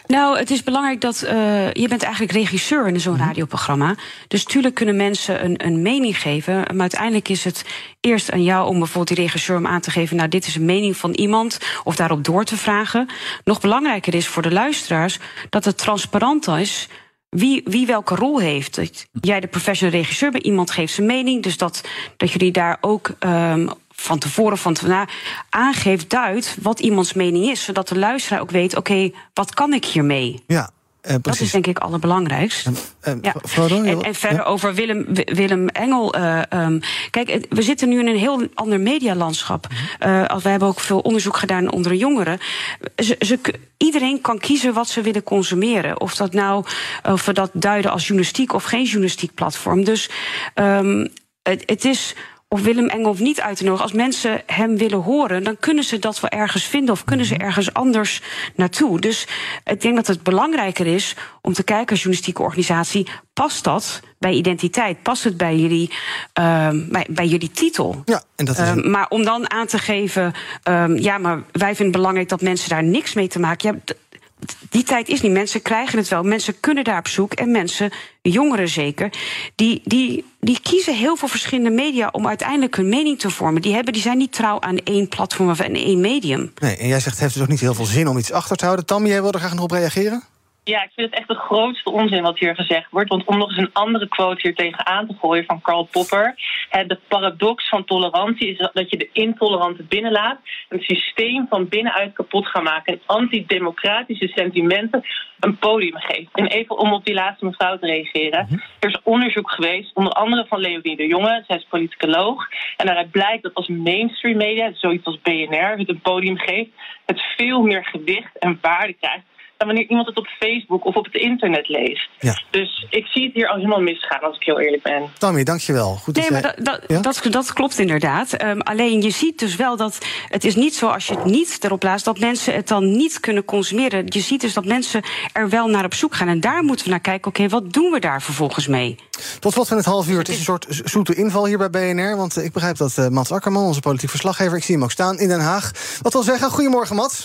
Nou, het is belangrijk dat uh, je bent eigenlijk regisseur in zo'n radioprogramma. Dus tuurlijk kunnen mensen een, een mening geven. Maar uiteindelijk is het eerst aan jou om bijvoorbeeld die regisseur om aan te geven, nou, dit is een mening van iemand, of daarop door te vragen. Nog belangrijker is voor de luisteraars dat het transparant is wie, wie welke rol heeft. Dat jij de professional regisseur bent, iemand geeft zijn mening. Dus dat, dat jullie daar ook um, van tevoren, van tevoren aangeeft, duidt wat iemands mening is. Zodat de luisteraar ook weet, oké, okay, wat kan ik hiermee? Ja. Uh, dat is denk ik allerbelangrijkst. Uh, uh, ja. Frodo, en, en verder ja? over Willem, Willem Engel. Uh, um, kijk, we zitten nu in een heel ander medialandschap. Uh, we hebben ook veel onderzoek gedaan onder jongeren. Ze, ze, iedereen kan kiezen wat ze willen consumeren. Of dat nou, of we dat duiden als journalistiek of geen journalistiek platform. Dus um, het, het is of Willem Engel niet uit te nodigen. Als mensen hem willen horen, dan kunnen ze dat wel ergens vinden of kunnen ze ergens anders naartoe. Dus ik denk dat het belangrijker is om te kijken als journalistieke organisatie, past dat bij identiteit? Past het bij jullie, uh, bij, bij jullie titel? Ja, en dat is uh, maar om dan aan te geven, um, ja, maar wij vinden het belangrijk dat mensen daar niks mee te maken. Ja, die tijd is niet. Mensen krijgen het wel. Mensen kunnen daar op zoek. En mensen, jongeren zeker, die, die, die kiezen heel veel verschillende media om uiteindelijk hun mening te vormen. Die, hebben, die zijn niet trouw aan één platform of aan één medium. Nee, en jij zegt het heeft dus ook niet heel veel zin om iets achter te houden. Tammy, jij wilde graag nog op reageren? Ja, ik vind het echt de grootste onzin wat hier gezegd wordt. Want om nog eens een andere quote hier tegenaan te gooien van Karl Popper. De paradox van tolerantie is dat je de intoleranten binnenlaat en het systeem van binnenuit kapot gaat maken en antidemocratische sentimenten een podium geeft. En even om op die laatste mevrouw te reageren. Mm-hmm. Er is onderzoek geweest, onder andere van Leonie de Jonge, zij is politicoloog. En daaruit blijkt dat als mainstream media, zoiets als B N R, het een podium geeft, het veel meer gewicht en waarde krijgt dan wanneer iemand het op Facebook of op het internet leest. Ja. Dus ik zie het hier al helemaal misgaan, als ik heel eerlijk ben. Tammy, dankjewel. Goed nee, dat maar jij... dat, ja? dat, dat klopt inderdaad. Um, alleen je ziet dus wel dat het is niet zo als je het niet erop laat, dat mensen het dan niet kunnen consumeren. Je ziet dus dat mensen er wel naar op zoek gaan. En daar moeten we naar kijken, oké, okay, wat doen we daar vervolgens mee? Tot slot van het half uur. Het is een soort zoete inval hier bij B N R. Want ik begrijp dat uh, Mats Akkerman, onze politiek verslaggever, ik zie hem ook staan in Den Haag. Wat wil zeggen? Goedemorgen, Mats.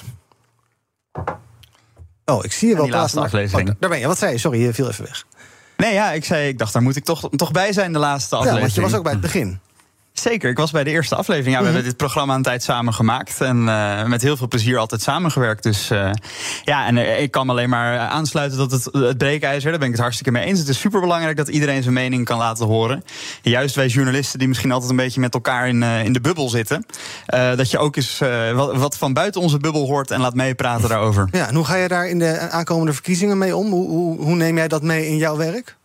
Oh, ik zie je wel. Die laatste aflevering. Oh, daar ben je. Wat zei je? Sorry, je viel even weg. Nee, ja, ik zei, ik dacht, daar moet ik toch, toch bij zijn, de laatste aflevering. Ja, want je was ook bij het begin. Zeker, ik was bij de eerste aflevering. Ja, we mm-hmm. hebben dit programma een tijd samen gemaakt. En uh, met heel veel plezier altijd samengewerkt. Dus uh, ja, en uh, ik kan me alleen maar aansluiten tot het, het breekijzer. Daar ben ik het hartstikke mee eens. Het is superbelangrijk dat iedereen zijn mening kan laten horen. Juist wij journalisten die misschien altijd een beetje met elkaar in, uh, in de bubbel zitten. Uh, dat je ook eens uh, wat, wat van buiten onze bubbel hoort en laat meepraten daarover. Ja, en hoe ga je daar in de aankomende verkiezingen mee om? Hoe, hoe, hoe neem jij dat mee in jouw werk?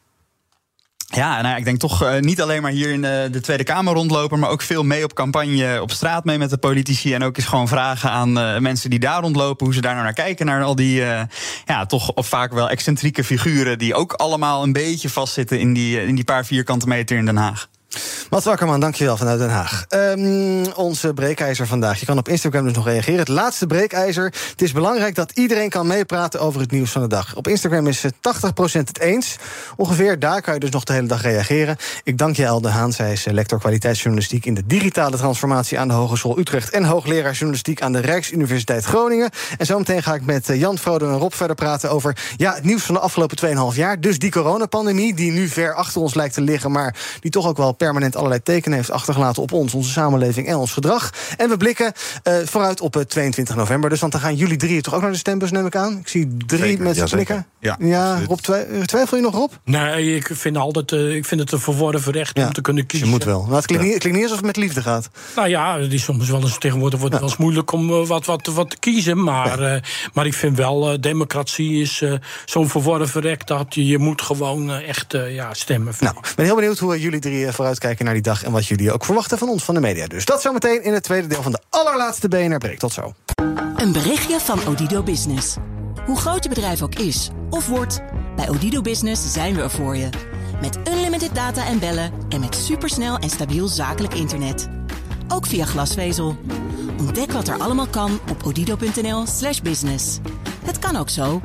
Ja, nou, ik denk toch uh, niet alleen maar hier in de, de Tweede Kamer rondlopen, maar ook veel mee op campagne, op straat mee met de politici. En ook eens gewoon vragen aan uh, mensen die daar rondlopen, hoe ze daar nou naar kijken. Naar al die, uh, ja, toch of vaak wel excentrieke figuren die ook allemaal een beetje vastzitten in die, in die paar vierkante meter in Den Haag. Mats Akkerman, dankjewel vanuit Den Haag. Um, onze breekijzer vandaag. Je kan op Instagram dus nog reageren. Het laatste breekijzer. Het is belangrijk dat iedereen kan meepraten over het nieuws van de dag. Op Instagram is tachtig procent het eens. Ongeveer, daar kan je dus nog de hele dag reageren. Ik dank je, El de Haan. Zij is lector kwaliteitsjournalistiek in de digitale transformatie aan de Hogeschool Utrecht en hoogleraar journalistiek aan de Rijksuniversiteit Groningen. En zometeen ga ik met Jan, Frodo en Rob verder praten over ja, het nieuws van de afgelopen tweeënhalf jaar. Dus die coronapandemie, die nu ver achter ons lijkt te liggen, maar die toch ook wel permanent allerlei tekenen heeft achtergelaten op ons, onze samenleving en ons gedrag. En we blikken uh, vooruit op tweeëntwintig november. Dus want dan gaan jullie drieën toch ook naar de stembus, neem ik aan? Ik zie drie zeker, met z'n ja, knikken. Ja, ja Rob, twi- twijfel je nog, Rob? Nee, ik vind, altijd, uh, ik vind het een verworven recht ja, om te kunnen kiezen. Je moet wel. Nou, het, klinkt niet, het klinkt niet alsof het met liefde gaat. Nou ja, het is soms wel eens tegenwoordig wordt het ja. wel eens moeilijk om uh, wat, wat, wat te kiezen. Maar, ja. uh, maar ik vind wel, uh, democratie is uh, zo'n verworven recht dat je, je moet gewoon uh, echt uh, ja, stemmen. Nou, ik ben heel benieuwd hoe uh, jullie drie uh, vooruitkijken naar die dag en wat jullie ook verwachten van ons, van de media. Dus dat zometeen in het tweede deel van de allerlaatste B N R Break. Tot zo. Een berichtje van Odido Business. Hoe groot je bedrijf ook is of wordt, bij Odido Business zijn we er voor je. Met unlimited data en bellen en met supersnel en stabiel zakelijk internet. Ook via glasvezel. Ontdek wat er allemaal kan op odido.nl slash business. Het kan ook zo.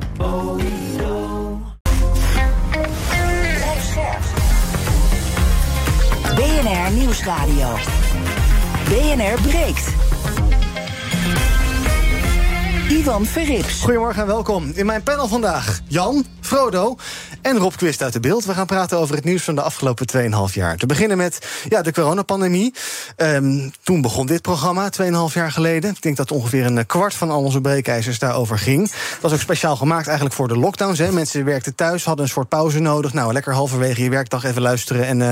B N R Nieuwsradio. B N R breekt. Ivan Verrips. Goedemorgen en welkom. In mijn panel vandaag Jan, Frodo en Rob Quist uit de Beeld. We gaan praten over het nieuws van de afgelopen twee komma vijf jaar. Te beginnen met ja, de coronapandemie. Um, toen begon dit programma, twee komma vijf jaar geleden. Ik denk dat ongeveer een kwart van al onze breekijzers daarover ging. Het was ook speciaal gemaakt eigenlijk voor de lockdowns. Hè. Mensen werkten thuis, hadden een soort pauze nodig. Nou, lekker halverwege je werkdag even luisteren en... Uh,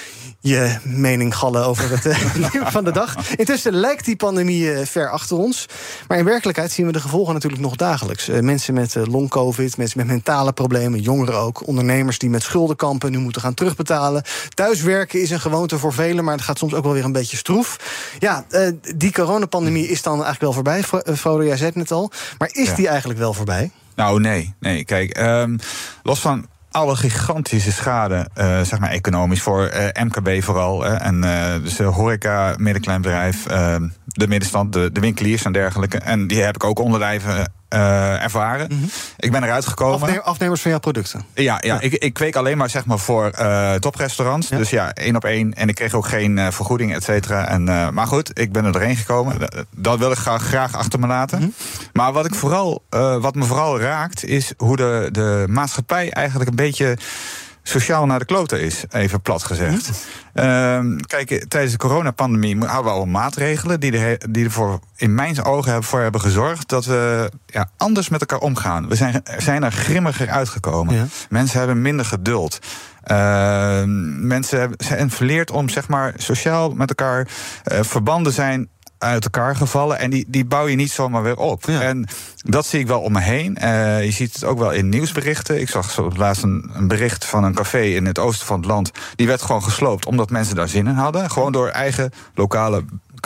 je mening gallen over het uh, nieuws van de dag. Intussen lijkt die pandemie uh, ver achter ons. Maar in werkelijkheid zien we de gevolgen natuurlijk nog dagelijks. Uh, mensen met uh, long-covid, mensen met mentale problemen, jongeren ook. Ondernemers die met schulden kampen, nu moeten gaan terugbetalen. Thuiswerken is een gewoonte voor velen, maar het gaat soms ook wel weer een beetje stroef. Ja, uh, die coronapandemie is dan eigenlijk wel voorbij. Frodo, jij zei het net al. Maar is ja. die eigenlijk wel voorbij? Nou, nee. nee. Kijk, um, los van... alle gigantische schade, uh, zeg maar economisch, voor uh, M K B vooral. Uh, en uh, dus de horeca, middenklein bedrijf, uh, de middenstand, de, de winkeliers en dergelijke. En die heb ik ook onderlijven uh, ervaren. Mm-hmm. Ik ben eruit gekomen. Afne- afnemers van jouw producten? Ja, ja, ja. Ik, ik kweek alleen maar zeg maar voor uh, toprestaurants. Ja. Dus ja, één op één. En ik kreeg ook geen uh, vergoeding, et cetera. En, uh, maar goed, ik ben er doorheen gekomen. Dat, dat wil ik graag, graag achter me laten. Mm-hmm. Maar wat, ik vooral, uh, wat me vooral raakt, is hoe de, de maatschappij eigenlijk een beetje sociaal naar de kloten is, even plat gezegd. Mm-hmm. Uh, kijk, tijdens de coronapandemie hadden we al maatregelen die, de, die ervoor in mijn ogen voor hebben gezorgd dat we ja, anders met elkaar omgaan. We zijn, zijn er grimmiger uitgekomen. Ja. Mensen hebben minder geduld. Uh, mensen hebben, zijn verleerd om zeg maar sociaal met elkaar uh, verbanden zijn uit elkaar gevallen. En die, die bouw je niet zomaar weer op. Ja. En dat zie ik wel om me heen. Uh, je ziet het ook wel in nieuwsberichten. Ik zag zo laatst een, een bericht van een café in het oosten van het land. Die werd gewoon gesloopt omdat mensen daar zin in hadden. Gewoon door eigen lokale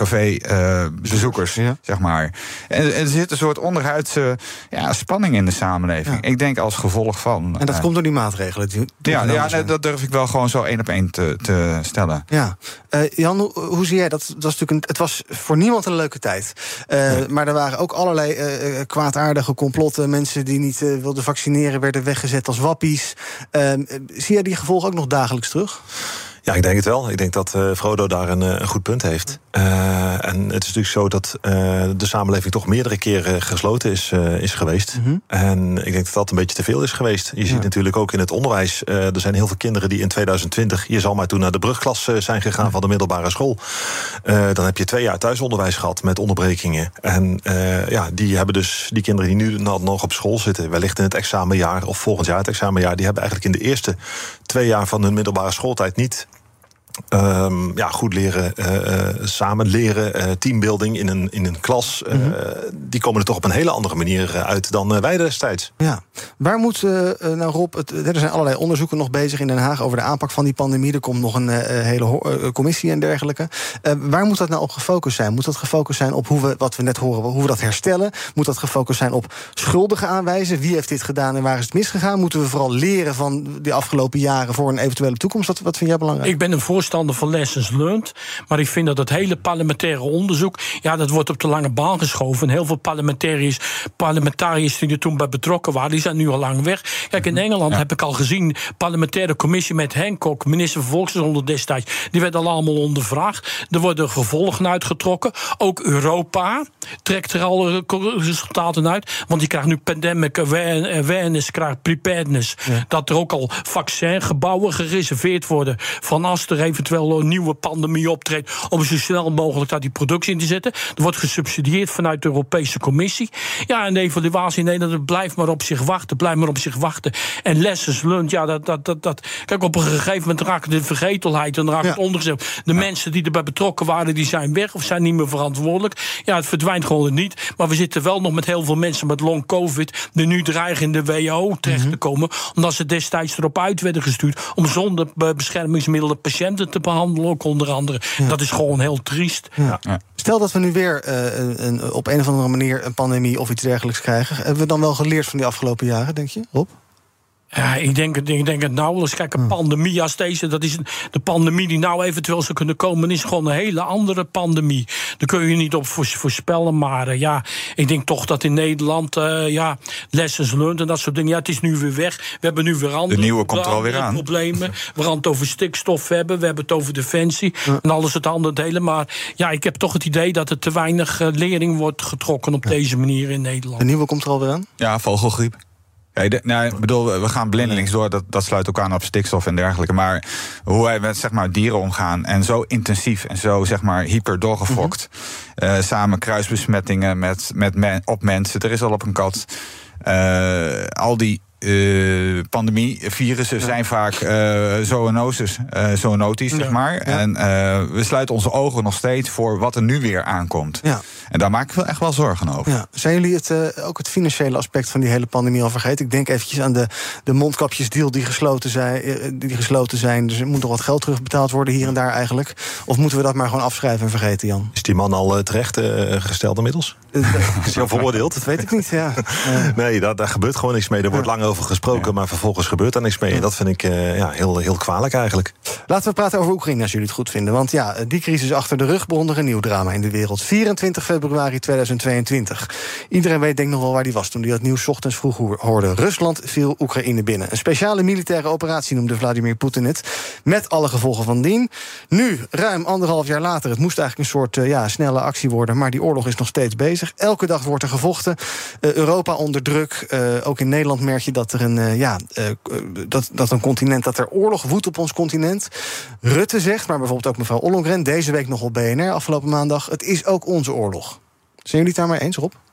café-bezoekers, uh, ja. zeg maar. En er zit een soort onderhuidse ja, spanning in de samenleving. Ja. Ik denk als gevolg van... En dat uh, komt door die maatregelen? Die, die ja, ja nee, dat durf ik wel gewoon zo één op één te, te stellen. Ja. Uh, Jan, hoe, hoe zie jij dat? dat was natuurlijk een, het was voor niemand een leuke tijd. Uh, ja. Maar er waren ook allerlei uh, kwaadaardige complotten. Mensen die niet uh, wilden vaccineren werden weggezet als wappies. Uh, zie jij die gevolgen ook nog dagelijks terug? Ja, ik denk het wel. Ik denk dat uh, Frodo daar een, een goed punt heeft. Uh, en het is natuurlijk zo dat uh, de samenleving toch meerdere keren gesloten is, uh, is geweest. Mm-hmm. En ik denk dat dat een beetje te veel is geweest. Je ja. ziet natuurlijk ook in het onderwijs, uh, er zijn heel veel kinderen die in twintig twintig... je zal maar toen naar de brugklas uh, zijn gegaan van de middelbare school. Uh, dan heb je twee jaar thuisonderwijs gehad met onderbrekingen. En uh, ja, die hebben dus, die kinderen die nu nog op school zitten, wellicht in het examenjaar of volgend jaar het examenjaar, die hebben eigenlijk in de eerste twee jaar van hun middelbare schooltijd niet Um, ja, goed leren, uh, samen leren, uh, teambuilding in een, in een klas. Uh, mm-hmm. Die komen er toch op een hele andere manier uit dan uh, wij destijds. Ja. Waar moet, uh, nou Rob, het, er zijn allerlei onderzoeken nog bezig in Den Haag over de aanpak van die pandemie. Er komt nog een uh, hele ho- uh, commissie en dergelijke. Uh, waar moet dat nou op gefocust zijn? Moet dat gefocust zijn op hoe we, wat we net horen, hoe we dat herstellen? Moet dat gefocust zijn op schuldigen aanwijzen? Wie heeft dit gedaan en waar is het misgegaan? Moeten we vooral leren van de afgelopen jaren voor een eventuele toekomst? Wat, wat vind jij belangrijk? Ik ben een voorstander van lessons learned. Maar ik vind dat het hele parlementaire onderzoek, ja, dat wordt op de lange baan geschoven. En heel veel parlementariërs, parlementariërs die er toen bij betrokken waren, die zijn nu al lang weg. Kijk, in Engeland ja. heb ik al gezien, parlementaire commissie met Hancock, minister van Volksgezondheid destijds, die werd al allemaal ondervraagd. Er worden gevolgen uitgetrokken. Ook Europa trekt er al resultaten uit. Want die krijgt nu pandemic awareness, krijgt preparedness. Ja. Dat er ook al vaccingebouwen gereserveerd worden van als er eventueel een nieuwe pandemie optreedt, om zo snel mogelijk daar die productie in te zetten. Er wordt gesubsidieerd vanuit de Europese Commissie. Ja, en de evaluatie in Nederland blijft maar op zich wachten, blijft maar op zich wachten. En lessons learned, ja, dat, dat, dat, dat. Kijk, op een gegeven moment raakt de vergetelheid en raakt ja. het ondergezet. De ja. mensen die erbij betrokken waren, die zijn weg of zijn niet meer verantwoordelijk. Ja, het verdwijnt gewoon niet. Maar we zitten wel nog met heel veel mensen met long covid die nu dreigen in de W H O terecht te komen, omdat ze destijds erop uit werden gestuurd om zonder beschermingsmiddelen patiënten te behandelen, ook onder andere. Ja. Dat is gewoon heel triest. Ja. Ja. Stel dat we nu weer uh, een, op een of andere manier een pandemie of iets dergelijks krijgen. Hebben we dan wel geleerd van die afgelopen jaren, denk je, Rob? Ja, ik denk, ik denk het nauwelijks. Kijk, een pandemie als deze, dat is de pandemie die nou eventueel zou kunnen komen, is gewoon een hele andere pandemie. Daar kun je niet op voorspellen, maar uh, ja, ik denk toch dat in Nederland, uh, ja, lessons learned en dat soort dingen, ja, het is nu weer weg. We hebben nu weer andere, de nieuwe komt er alweer aan. Problemen. We gaan het over stikstof hebben, we hebben het over defensie ja. en alles het andere delen. Maar ja, ik heb toch het idee dat er te weinig uh, lering wordt getrokken op ja. deze manier in Nederland. De nieuwe komt er alweer aan? Ja, vogelgriep. Ja, de, nou, ik bedoel, we gaan blindelings door, dat, dat sluit ook aan op stikstof en dergelijke. Maar hoe wij met zeg maar, dieren omgaan en zo intensief en zo zeg maar, hyper doorgefokt. Mm-hmm. Uh, samen kruisbesmettingen met, met men, op mensen, er is al op een kat. Uh, al die Uh, pandemie-virussen ja. zijn vaak uh, zoonoses, uh, zoonotisch, ja. zeg maar. Ja. En uh, we sluiten onze ogen nog steeds voor wat er nu weer aankomt. Ja. En daar maak ik wel echt wel zorgen over. Ja. Zijn jullie het, uh, ook het financiële aspect van die hele pandemie al vergeten? Ik denk eventjes aan de, de mondkapjesdeal die gesloten, zijn, uh, die gesloten zijn. Dus er moet nog wat geld terugbetaald worden hier en daar eigenlijk. Of moeten we dat maar gewoon afschrijven en vergeten, Jan? Is die man al uh, terecht uh, gesteld inmiddels? Is hij al veroordeeld? Dat weet ik niet, ja. Uh. Nee, daar, daar gebeurt gewoon niks mee. Er wordt ja. lang over gesproken, ja. maar vervolgens gebeurt er niks mee. En dat vind ik uh, ja, heel, heel kwalijk eigenlijk. Laten we praten over Oekraïne, als jullie het goed vinden. Want ja, die crisis achter de rug begon er een nieuw drama in de wereld. vierentwintig februari tweeduizend tweeëntwintig. Iedereen weet denk nog wel waar die was toen hij dat nieuws ochtends vroeg hoorde. Rusland viel Oekraïne binnen. Een speciale militaire operatie noemde Vladimir Poetin het. Met alle gevolgen van dien. Nu, ruim anderhalf jaar later, het moest eigenlijk een soort uh, ja, snelle actie worden, maar die oorlog is nog steeds bezig. Elke dag wordt er gevochten. Uh, Europa onder druk. Uh, ook in Nederland merk je dat er een, uh, ja, uh, dat, dat een continent, dat er oorlog woedt op ons continent. Rutte zegt, maar bijvoorbeeld ook mevrouw Ollongren, deze week nog op B N R, afgelopen maandag, het is ook onze oorlog. Zijn jullie het daar maar eens, Rob?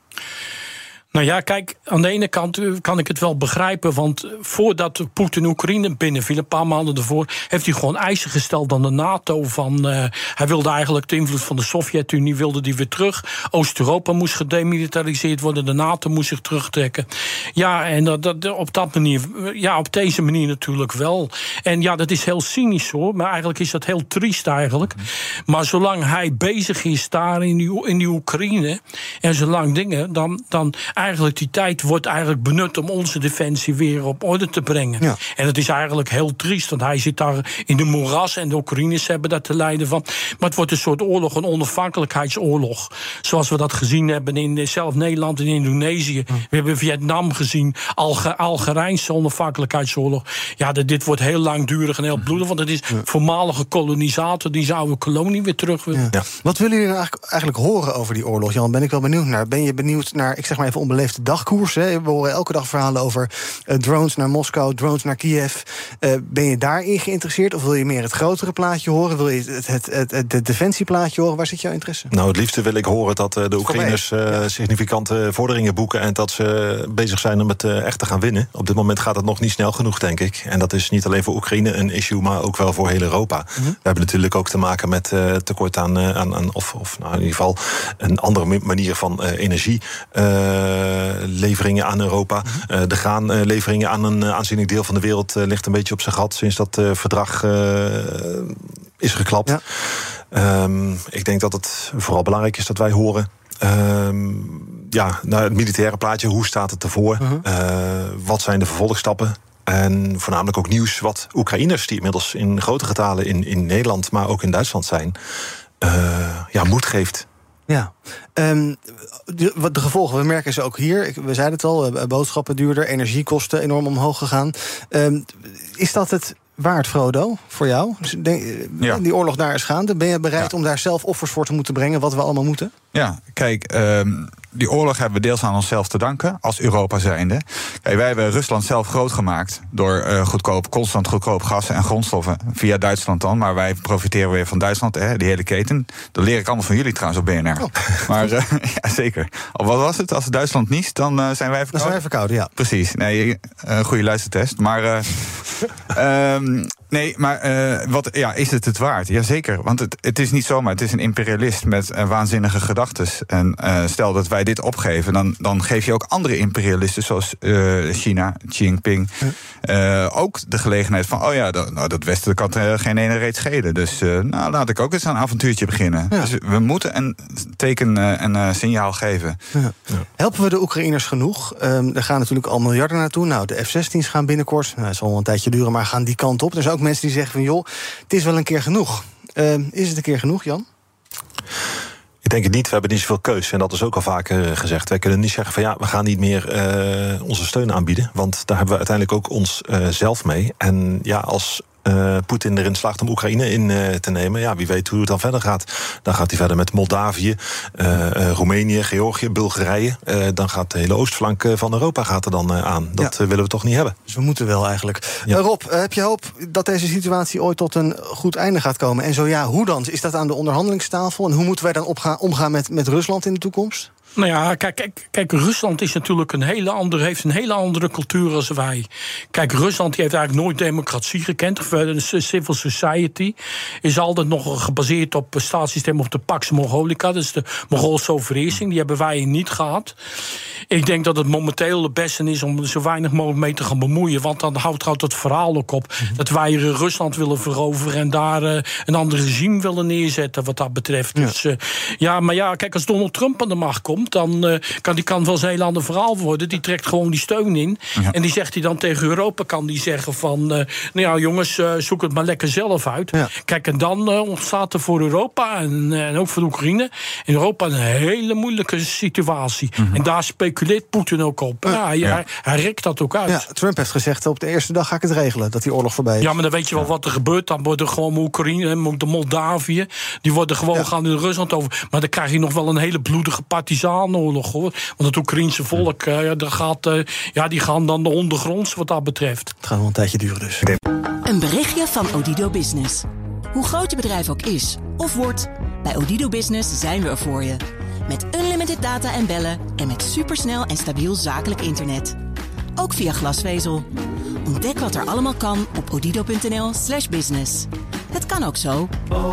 Nou ja, kijk, aan de ene kant kan ik het wel begrijpen, want voordat Poetin Oekraïne binnenviel, een paar maanden ervoor, heeft hij gewoon eisen gesteld aan de NATO. Van, uh, hij wilde eigenlijk de invloed van de Sovjet-Unie wilde die weer terug. Oost-Europa moest gedemilitariseerd worden, de NATO moest zich terugtrekken. Ja, en dat, dat, op dat manier, ja, op deze manier natuurlijk wel. En ja, dat is heel cynisch hoor, maar eigenlijk is dat heel triest eigenlijk. Maar zolang hij bezig is daar in die, in die Oekraïne, en zolang dingen, dan, dan eigenlijk die tijd wordt eigenlijk benut om onze defensie weer op orde te brengen. Ja. En het is eigenlijk heel triest, want hij zit daar in de moeras en de Oekraïners hebben daar te lijden van. Maar het wordt een soort oorlog, een onafhankelijkheidsoorlog. Zoals we dat gezien hebben in zelf Nederland en Indonesië. Ja. We hebben Vietnam gezien, Alge- Algerijnse onafhankelijkheidsoorlog. Ja, de, dit wordt heel langdurig en heel bloedig, want het is ja. voormalige kolonisator die zijn oude kolonie weer terug wil. Ja. Ja. Wat willen jullie nou eigenlijk, eigenlijk horen over die oorlog, Jan? Ben ik wel benieuwd naar. Ben je benieuwd naar, ik zeg maar even onbeleefde dagkoers? Hè? We horen elke dag verhalen over uh, drones naar Moskou, drones naar Kiev. Uh, ben je daarin geïnteresseerd? Of wil je meer het grotere plaatje horen? Wil je het, het, het, het, het defensieplaatje horen? Waar zit jouw interesse? Nou, het liefste wil ik horen dat uh, de Oekraïners uh, ja. significante vorderingen boeken en dat ze bezig zijn om het uh, echt te gaan winnen. Op dit moment gaat het nog niet snel genoeg, denk ik. En dat is niet alleen voor Oekraïne een issue, maar ook wel voor heel Europa. Mm-hmm. We hebben natuurlijk ook te maken met uh, tekort aan, uh, aan, aan of, of nou, in ieder geval een andere manier van uh, energie. Uh, leveringen aan Europa. Uh, de graanleveringen aan een aanzienlijk deel van de wereld uh, ligt een beetje op zijn gat sinds dat uh, verdrag uh, is geklapt. Ja. Um, ik denk dat het vooral belangrijk is dat wij horen. Um, ja, nou, het militaire plaatje, hoe staat het ervoor? Uh-huh. Uh, wat zijn de vervolgstappen? En voornamelijk ook nieuws wat Oekraïners, die inmiddels in grote getalen in, in Nederland, maar ook in Duitsland zijn, uh, ja, moed geeft. Ja, um, de, de gevolgen, we merken ze ook hier. We zeiden het al, boodschappen duurder, energiekosten enorm omhoog gegaan. Um, is dat het waard, Frodo, voor jou? Dus denk, ja. Die oorlog daar is gaande. Ben je bereid ja. om daar zelf offers voor te moeten brengen, wat we allemaal moeten? Ja, kijk, um, die oorlog hebben we deels aan onszelf te danken, als Europa zijnde. Kijk, wij hebben Rusland zelf groot gemaakt door uh, goedkoop, constant goedkoop gas en grondstoffen via Duitsland dan. Maar wij profiteren weer van Duitsland, hè, die hele keten. Dat leer ik allemaal van jullie trouwens op B N R. Oh. Maar uh, ja, zeker. Of wat was het? Als Duitsland niest, dan uh, zijn wij verkouden. Dan zijn wij verkouden, ja. Precies. Nee, een uh, goede luistertest. Maar uh, um, Nee, maar uh, wat, ja, is het het waard? Jazeker, want het, het is niet zomaar. Het is een imperialist met uh, waanzinnige gedachten. En uh, stel dat wij dit opgeven, dan, dan geef je ook andere imperialisten, zoals uh, China, Xi Jinping, uh, ook de gelegenheid van, oh ja, dat, nou, dat Westen kan uh, geen ene reet schelen. Dus uh, nou, laat ik ook eens een avontuurtje beginnen. Ja. Dus we moeten een teken uh, en uh, signaal geven. Ja. Ja. Helpen we de Oekraïners genoeg? Um, er gaan natuurlijk al miljarden naartoe. Nou, de F zestien's gaan binnenkort, nou, het zal wel een tijdje duren, maar gaan die kant op. Er zijn ook mensen die zeggen van, joh, het is wel een keer genoeg. Uh, is het een keer genoeg, Jan? Ik denk het niet, we hebben niet zoveel keus. En dat is ook al vaker gezegd. Wij kunnen niet zeggen van ja, we gaan niet meer uh, onze steun aanbieden. Want daar hebben we uiteindelijk ook ons uh, zelf mee. En ja, als Uh, Poetin erin slaagt om Oekraïne in uh, te nemen, ja, wie weet hoe het dan verder gaat. Dan gaat hij verder met Moldavië, uh, uh, Roemenië, Georgië, Bulgarije. Uh, dan gaat de hele oostflank van Europa gaat er dan uh, aan. Dat ja. uh, willen we toch niet hebben. Dus we moeten wel eigenlijk. Ja. Uh, Rob, uh, heb je hoop dat deze situatie ooit tot een goed einde gaat komen? En zo ja, hoe dan? Is dat aan de onderhandelingstafel? En hoe moeten wij dan opgaan, omgaan met, met Rusland in de toekomst? Nou ja, kijk, kijk, kijk, Rusland is natuurlijk een hele andere, heeft een hele andere cultuur als wij. Kijk, Rusland die heeft eigenlijk nooit democratie gekend. De civil society is altijd nog gebaseerd op het staatssysteem of de Pax Mogolica. Dus de Mongoolse overheersing. Die hebben wij niet gehad. Ik denk dat het momenteel het beste is om er zo weinig mogelijk mee te gaan bemoeien. Want dan houdt, houdt het verhaal ook op mm-hmm. dat wij Rusland willen veroveren en daar uh, een ander regime willen neerzetten wat dat betreft. Ja. Dus uh, ja, maar ja, kijk, als Donald Trump aan de macht komt, dan uh, kan die kan wel eens een heel ander verhaal worden. Die trekt gewoon die steun in. Ja. En die zegt hij dan tegen Europa, kan die zeggen van, uh, nou ja, jongens, uh, zoek het maar lekker zelf uit. Ja. Kijk, en dan uh, ontstaat er voor Europa en, uh, en ook voor de Oekraïne in Europa een hele moeilijke situatie. Mm-hmm. En daar speculeert Poetin ook op. Ja, ja, ja. Hij, hij rekt dat ook uit. Ja, Trump heeft gezegd, op de eerste dag ga ik het regelen, dat die oorlog voorbij is. Ja, maar dan weet je wel ja. wat er gebeurt. Dan worden gewoon Oekraïne, de Moldavië, die worden gewoon ja. gaan in Rusland over. Maar dan krijg je nog wel een hele bloedige partizanoorlog, hoor. Want het Oekraïense volk, uh, ja, dat gaat, uh, ja, die gaan dan de ondergronds wat dat betreft. Het gaat wel een tijdje duren dus. Een berichtje van Odido Business. Hoe groot je bedrijf ook is of wordt, bij Odido Business zijn we er voor je. Met unlimited data en bellen en met supersnel en stabiel zakelijk internet. Ook via glasvezel. Ontdek wat er allemaal kan op odido.nl slash business. Het kan ook zo.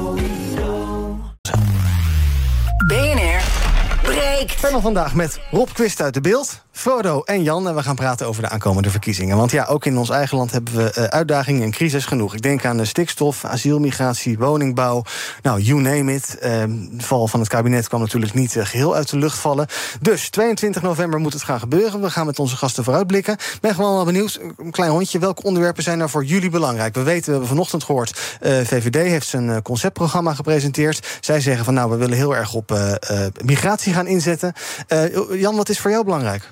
B N R breekt. Panel vandaag met Rob Quist uit De Bild, Frodo en Jan. En we gaan praten over de aankomende verkiezingen. Want ja, ook in ons eigen land hebben we uh, uitdagingen en crisis genoeg. Ik denk aan de stikstof, asielmigratie, woningbouw. Nou, you name it. Uh, de val van het kabinet kwam natuurlijk niet uh, geheel uit de lucht vallen. Dus tweeëntwintig november moet het gaan gebeuren. We gaan met onze gasten vooruitblikken. Ik ben gewoon wel benieuwd, een klein rondje. Welke onderwerpen zijn nou voor jullie belangrijk? We weten, we hebben vanochtend gehoord, uh, V V D heeft zijn uh, conceptprogramma gepresenteerd. Zij zeggen van nou, we willen heel erg op uh, uh, migratie gaan inzetten. Uh, Jan, wat is voor jou belangrijk?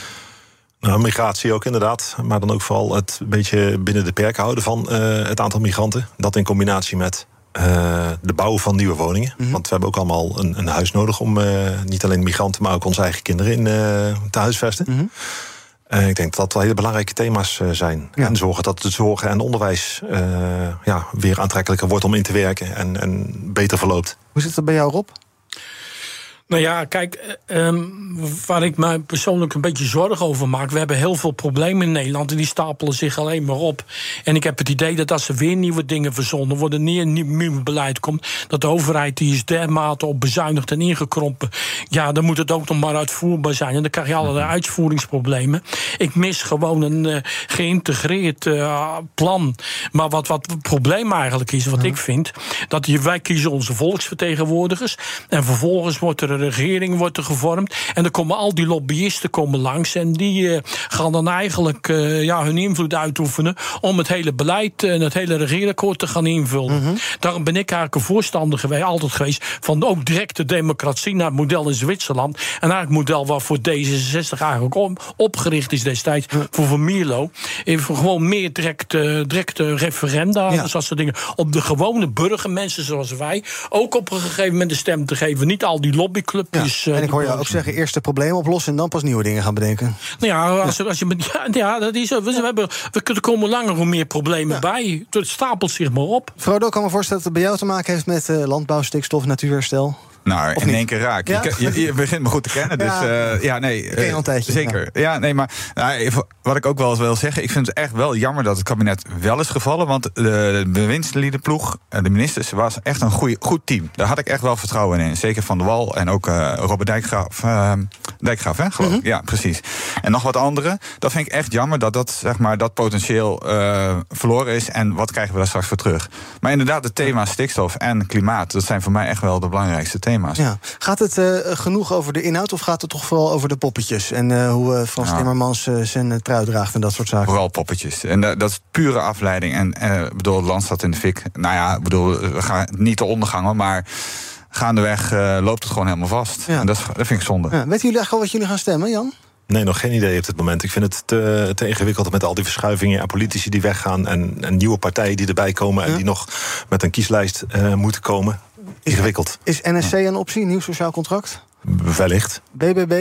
Nou, migratie ook inderdaad. Maar dan ook vooral het een beetje binnen de perken houden van uh, het aantal migranten. Dat in combinatie met uh, de bouw van nieuwe woningen. Mm-hmm. Want we hebben ook allemaal een, een huis nodig om uh, niet alleen migranten, maar ook onze eigen kinderen in uh, te huisvesten. Mm-hmm. Uh, ik denk dat dat wel hele belangrijke thema's uh, zijn. Ja. En zorgen dat het zorgen en onderwijs uh, ja, weer aantrekkelijker wordt om in te werken en, en beter verloopt. Hoe zit het bij jou, Rob? Nou ja, kijk, um, waar ik me persoonlijk een beetje zorgen over maak, we hebben heel veel problemen in Nederland en die stapelen zich alleen maar op. En ik heb het idee dat als er weer nieuwe dingen verzonnen worden, niet een nieuw beleid komt, dat de overheid die is dermate op bezuinigd en ingekrompen, ja, dan moet het ook nog maar uitvoerbaar zijn. En dan krijg je allerlei uitvoeringsproblemen. Ik mis gewoon een uh, geïntegreerd uh, plan. Maar wat, wat het probleem eigenlijk is, wat ik vind, dat je, wij kiezen onze volksvertegenwoordigers en vervolgens wordt er een regering wordt er gevormd. En dan komen al die lobbyisten komen langs. En die uh, gaan dan eigenlijk uh, ja, hun invloed uitoefenen om het hele beleid en het hele regeerakkoord te gaan invullen. Mm-hmm. Daarom ben ik eigenlijk een voorstander geweest, altijd geweest van ook directe democratie naar het model in Zwitserland. En eigenlijk het model waarvoor D zesenzestig eigenlijk op, opgericht is destijds mm. voor Van Mierlo. Even gewoon meer direct, uh, directe referenda. Ja. Dus dat soort dingen. Op de gewone burgermensen zoals wij ook op een gegeven moment de stem te geven. Niet al die lobby clubjes. Ja, en ik hoor jou ook zeggen, eerst de problemen oplossen en dan pas nieuwe dingen gaan bedenken. Nou ja, als, als je, ja, ja dat is, we, we, hebben, we kunnen komen langer hoe meer problemen ja. bij. Het stapelt zich maar op. Frodo, kan me voorstellen dat het bij jou te maken heeft met uh, landbouw, stikstof, natuurherstel. Nou, Of in niet? één keer raak. Ja? Je, je, je begint me goed te kennen. Dus Ja. uh, ja, nee. Ken je al een tijdje, Zeker. Ja, ja nee, maar nou, even, wat ik ook wel eens wil zeggen, ik vind het echt wel jammer dat het kabinet wel is gevallen. Want de bewindslidenploeg, de ministers, was echt een goeie, goed team. Daar had ik echt wel vertrouwen in. Zeker Van der Wal en ook uh, Robert Dijkgraaf. Uh, Dijkgraaf, hè, geloof ik. Mm-hmm. Ja, precies. En nog wat andere. Dat vind ik echt jammer dat dat, zeg maar, dat potentieel uh, verloren is. En wat krijgen we daar straks voor terug? Maar inderdaad, het thema stikstof en klimaat, dat zijn voor mij echt wel de belangrijkste thema's. Ja. Gaat het uh, genoeg over de inhoud of gaat het toch vooral over de poppetjes? En uh, hoe uh, Frans ja. Timmermans uh, zijn uh, trui draagt en dat soort zaken? Vooral poppetjes. En uh, dat is pure afleiding. En uh, bedoel, het land staat in de fik. Nou ja, bedoel, we gaan niet te ondergangen, maar gaandeweg uh, loopt het gewoon helemaal vast. Ja. En dat, dat vind ik zonde. Ja. Weten jullie eigenlijk al wat jullie gaan stemmen, Jan? Nee, nog geen idee op dit moment. Ik vind het te, te ingewikkeld met al die verschuivingen en politici die weggaan en, en nieuwe partijen die erbij komen ja. en die nog met een kieslijst uh, moeten komen. Ingewikkeld. Is, is N S C een optie, nieuw sociaal contract? Wellicht. B B B?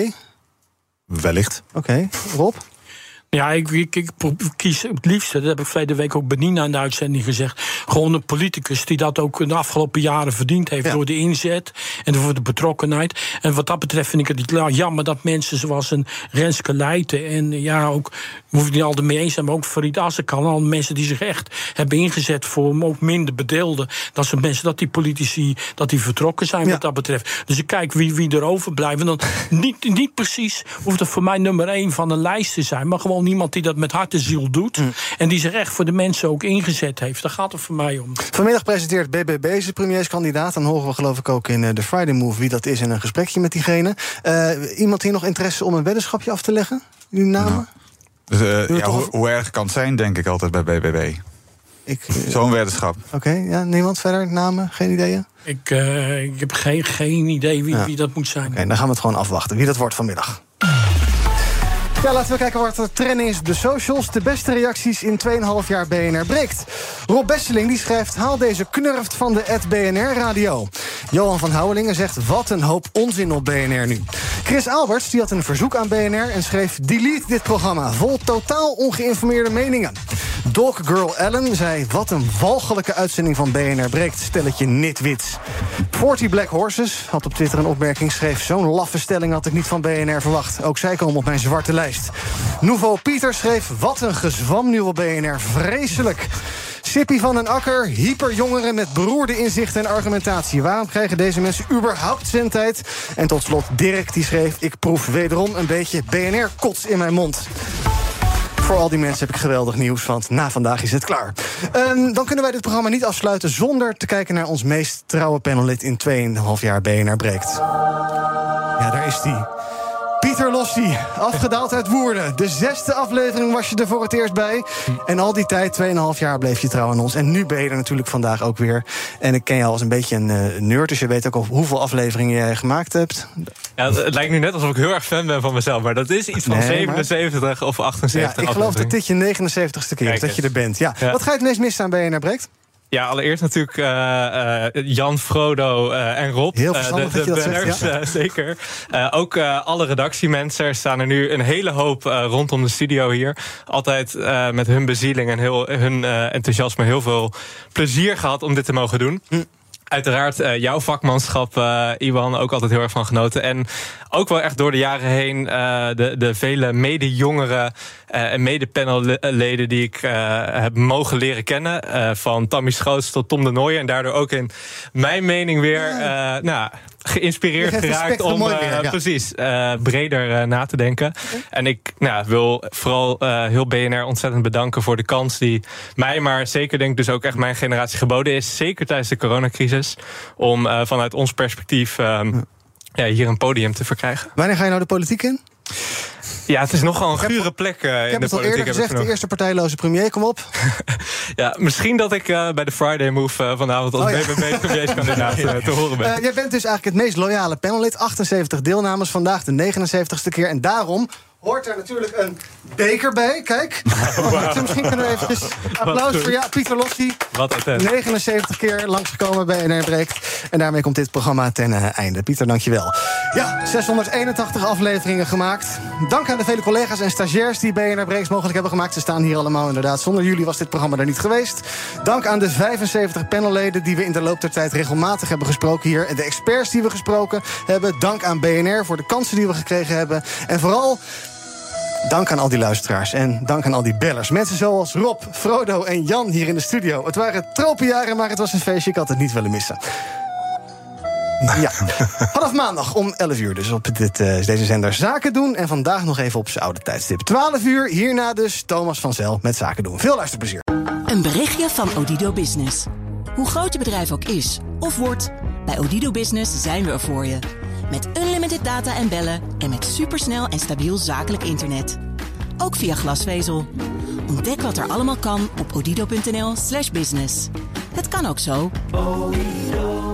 Wellicht. Oké, okay. Rob? Ja, ik, ik, ik kies het liefste, dat heb ik verleden week ook bij Nina in de uitzending gezegd, gewoon een politicus die dat ook de afgelopen jaren verdiend heeft, ja. door de inzet en door de betrokkenheid. En wat dat betreft vind ik het jammer dat mensen zoals een Renske Leijten en ja, ook, hoef ik niet altijd mee eens zijn, maar ook Farid Azarkan, al mensen die zich echt hebben ingezet voor ook minder bedeelden, dat zijn mensen, dat die politici, dat die vertrokken zijn ja. wat dat betreft. Dus ik kijk wie, wie er overblijft. En dan niet, niet precies hoeft het voor mij nummer één van een lijst te zijn, maar gewoon niemand die dat met hart en ziel doet. Mm. En die zich echt voor de mensen ook ingezet heeft. Daar gaat het voor mij om. Vanmiddag presenteert B B B zijn premierskandidaat. Dan horen we geloof ik ook in de Friday Move wie dat is in een gesprekje met diegene. Uh, iemand hier nog interesse om een weddenschapje af te leggen? Uw namen? Nou, dus, uh, ja, hoe, hoe erg kan het zijn, denk ik altijd bij B B B. Ik, uh, Zo'n weddenschap. Oké, okay, ja, niemand verder? Namen? Geen ideeën? Ik, uh, ik heb geen, geen idee wie, ja. wie dat moet zijn. Oké, okay, dan gaan we het gewoon afwachten. Wie dat wordt vanmiddag. Ja, laten we kijken wat er trending is op de socials. De beste reacties in twee komma vijf jaar B N R breekt. Rob Besseling die schrijft, haal deze knurft van de at B N R radio. Johan van Houwelingen zegt, wat een hoop onzin op B N R nu. Chris Alberts die had een verzoek aan B N R en schreef, delete dit programma, vol totaal ongeïnformeerde meningen. Dog Girl Ellen zei, wat een walgelijke uitzending van B N R breekt, stelletje nitwits. veertig Black Horses had op Twitter een opmerking, schreef, zo'n laffe stelling had ik niet van B N R verwacht. Ook zij komen op mijn zwarte lijst. Nouveau Pieter schreef, wat een gezwam nu op B N R, vreselijk. Sippy van den Akker, hyperjongeren met beroerde inzichten en argumentatie. Waarom krijgen deze mensen überhaupt zendtijd? En tot slot Dirk, die schreef, ik proef wederom een beetje B N R-kots in mijn mond. Voor al die mensen heb ik geweldig nieuws, want na vandaag is het klaar. Um, dan kunnen wij dit programma niet afsluiten zonder te kijken naar ons meest trouwe panellid in twee komma vijf jaar B N R breekt. Ja, daar is die. Pieter Lossie, afgedaald uit Woerden. De zesde aflevering was je er voor het eerst bij. En al die tijd, twee komma vijf jaar, bleef je trouw aan ons. En nu ben je er natuurlijk vandaag ook weer. En ik ken je al als een beetje een uh, nerd, dus je weet ook al hoeveel afleveringen jij gemaakt hebt. Ja, het lijkt nu net alsof ik heel erg fan ben van mezelf, maar dat is iets van nee, zevenenzeventig maar... of achtenzeventig. Ja, ik geloof dat dit je negenenzeventigste keer is dat je er bent. Ja. Ja. Wat ga je het meest missen aan B N R breekt? Ja, allereerst natuurlijk uh, uh, Jan, Frodo uh, en Rob. Heel verstandig uh, de, de dat je dat banners, zegt, ja. uh, zeker. Uh, ook uh, alle redactiemensen. Er staan er nu een hele hoop uh, rondom de studio hier. Altijd uh, met hun bezieling en heel, hun uh, enthousiasme heel veel plezier gehad om dit te mogen doen. Hm. Uiteraard uh, jouw vakmanschap, uh, Iwan, ook altijd heel erg van genoten. En ook wel echt door de jaren heen uh, de, de vele mede-jongeren uh, en mede-panelleden die ik uh, heb mogen leren kennen. Uh, van Tammy Schoots tot Tom de Nooijen. En daardoor ook in mijn mening weer uh, nou, geïnspireerd geraakt om uh, weer, ja. precies uh, breder uh, na te denken. Okay. En ik nou, wil vooral uh, heel B N R ontzettend bedanken voor de kans die mij, maar zeker denk ik dus ook echt mijn generatie geboden is. Zeker tijdens de coronacrisis. Om uh, vanuit ons perspectief um, ja, hier een podium te verkrijgen. Wanneer ga je nou de politiek in? Ja, het is nogal een gure plek uh, ik in de politiek. Ik heb het al eerder gezegd, de eerste partijloze premier, kom op. Ja, misschien dat ik uh, bij de Friday Move uh, vanavond als oh, ja. B B B-premierskandidaat uh, te horen ben. Uh, jij bent dus eigenlijk het meest loyale panellid. achtenzeventig deelnames, vandaag de negenenzeventigste keer. En daarom hoort daar natuurlijk een beker bij. Kijk, wow. Misschien kunnen we even applaus voor ja, Pieter Lossi. Wat attent. negenenzeventig keer langsgekomen bij B N R Breekt. En daarmee komt dit programma ten uh, einde. Pieter, dankjewel. Ja, zeshonderdeenentachtig afleveringen gemaakt. Dank aan de vele collega's en stagiairs die B N R Breekt mogelijk hebben gemaakt. Ze staan hier allemaal inderdaad. Zonder jullie was dit programma er niet geweest. Dank aan de vijfenzeventig panelleden die we in de loop der tijd regelmatig hebben gesproken hier. En de experts die we gesproken hebben. Dank aan B N R voor de kansen die we gekregen hebben. En vooral dank aan al die luisteraars en dank aan al die bellers. Mensen zoals Rob, Frodo en Jan hier in de studio. Het waren tropenjaren, maar het was een feestje. Ik had het niet willen missen. Ja, vanaf maandag om elf uur dus op dit, uh, deze zender Zaken doen. En vandaag nog even op zijn oude tijdstip. twaalf uur, hierna dus Thomas van Zel met Zaken doen. Veel luisterplezier. Een berichtje van Odido Business. Hoe groot je bedrijf ook is of wordt, bij Odido Business zijn we er voor je. Met unlimited data en bellen en met supersnel en stabiel zakelijk internet. Ook via glasvezel. Ontdek wat er allemaal kan op odido punt n l slash business. Het kan ook zo.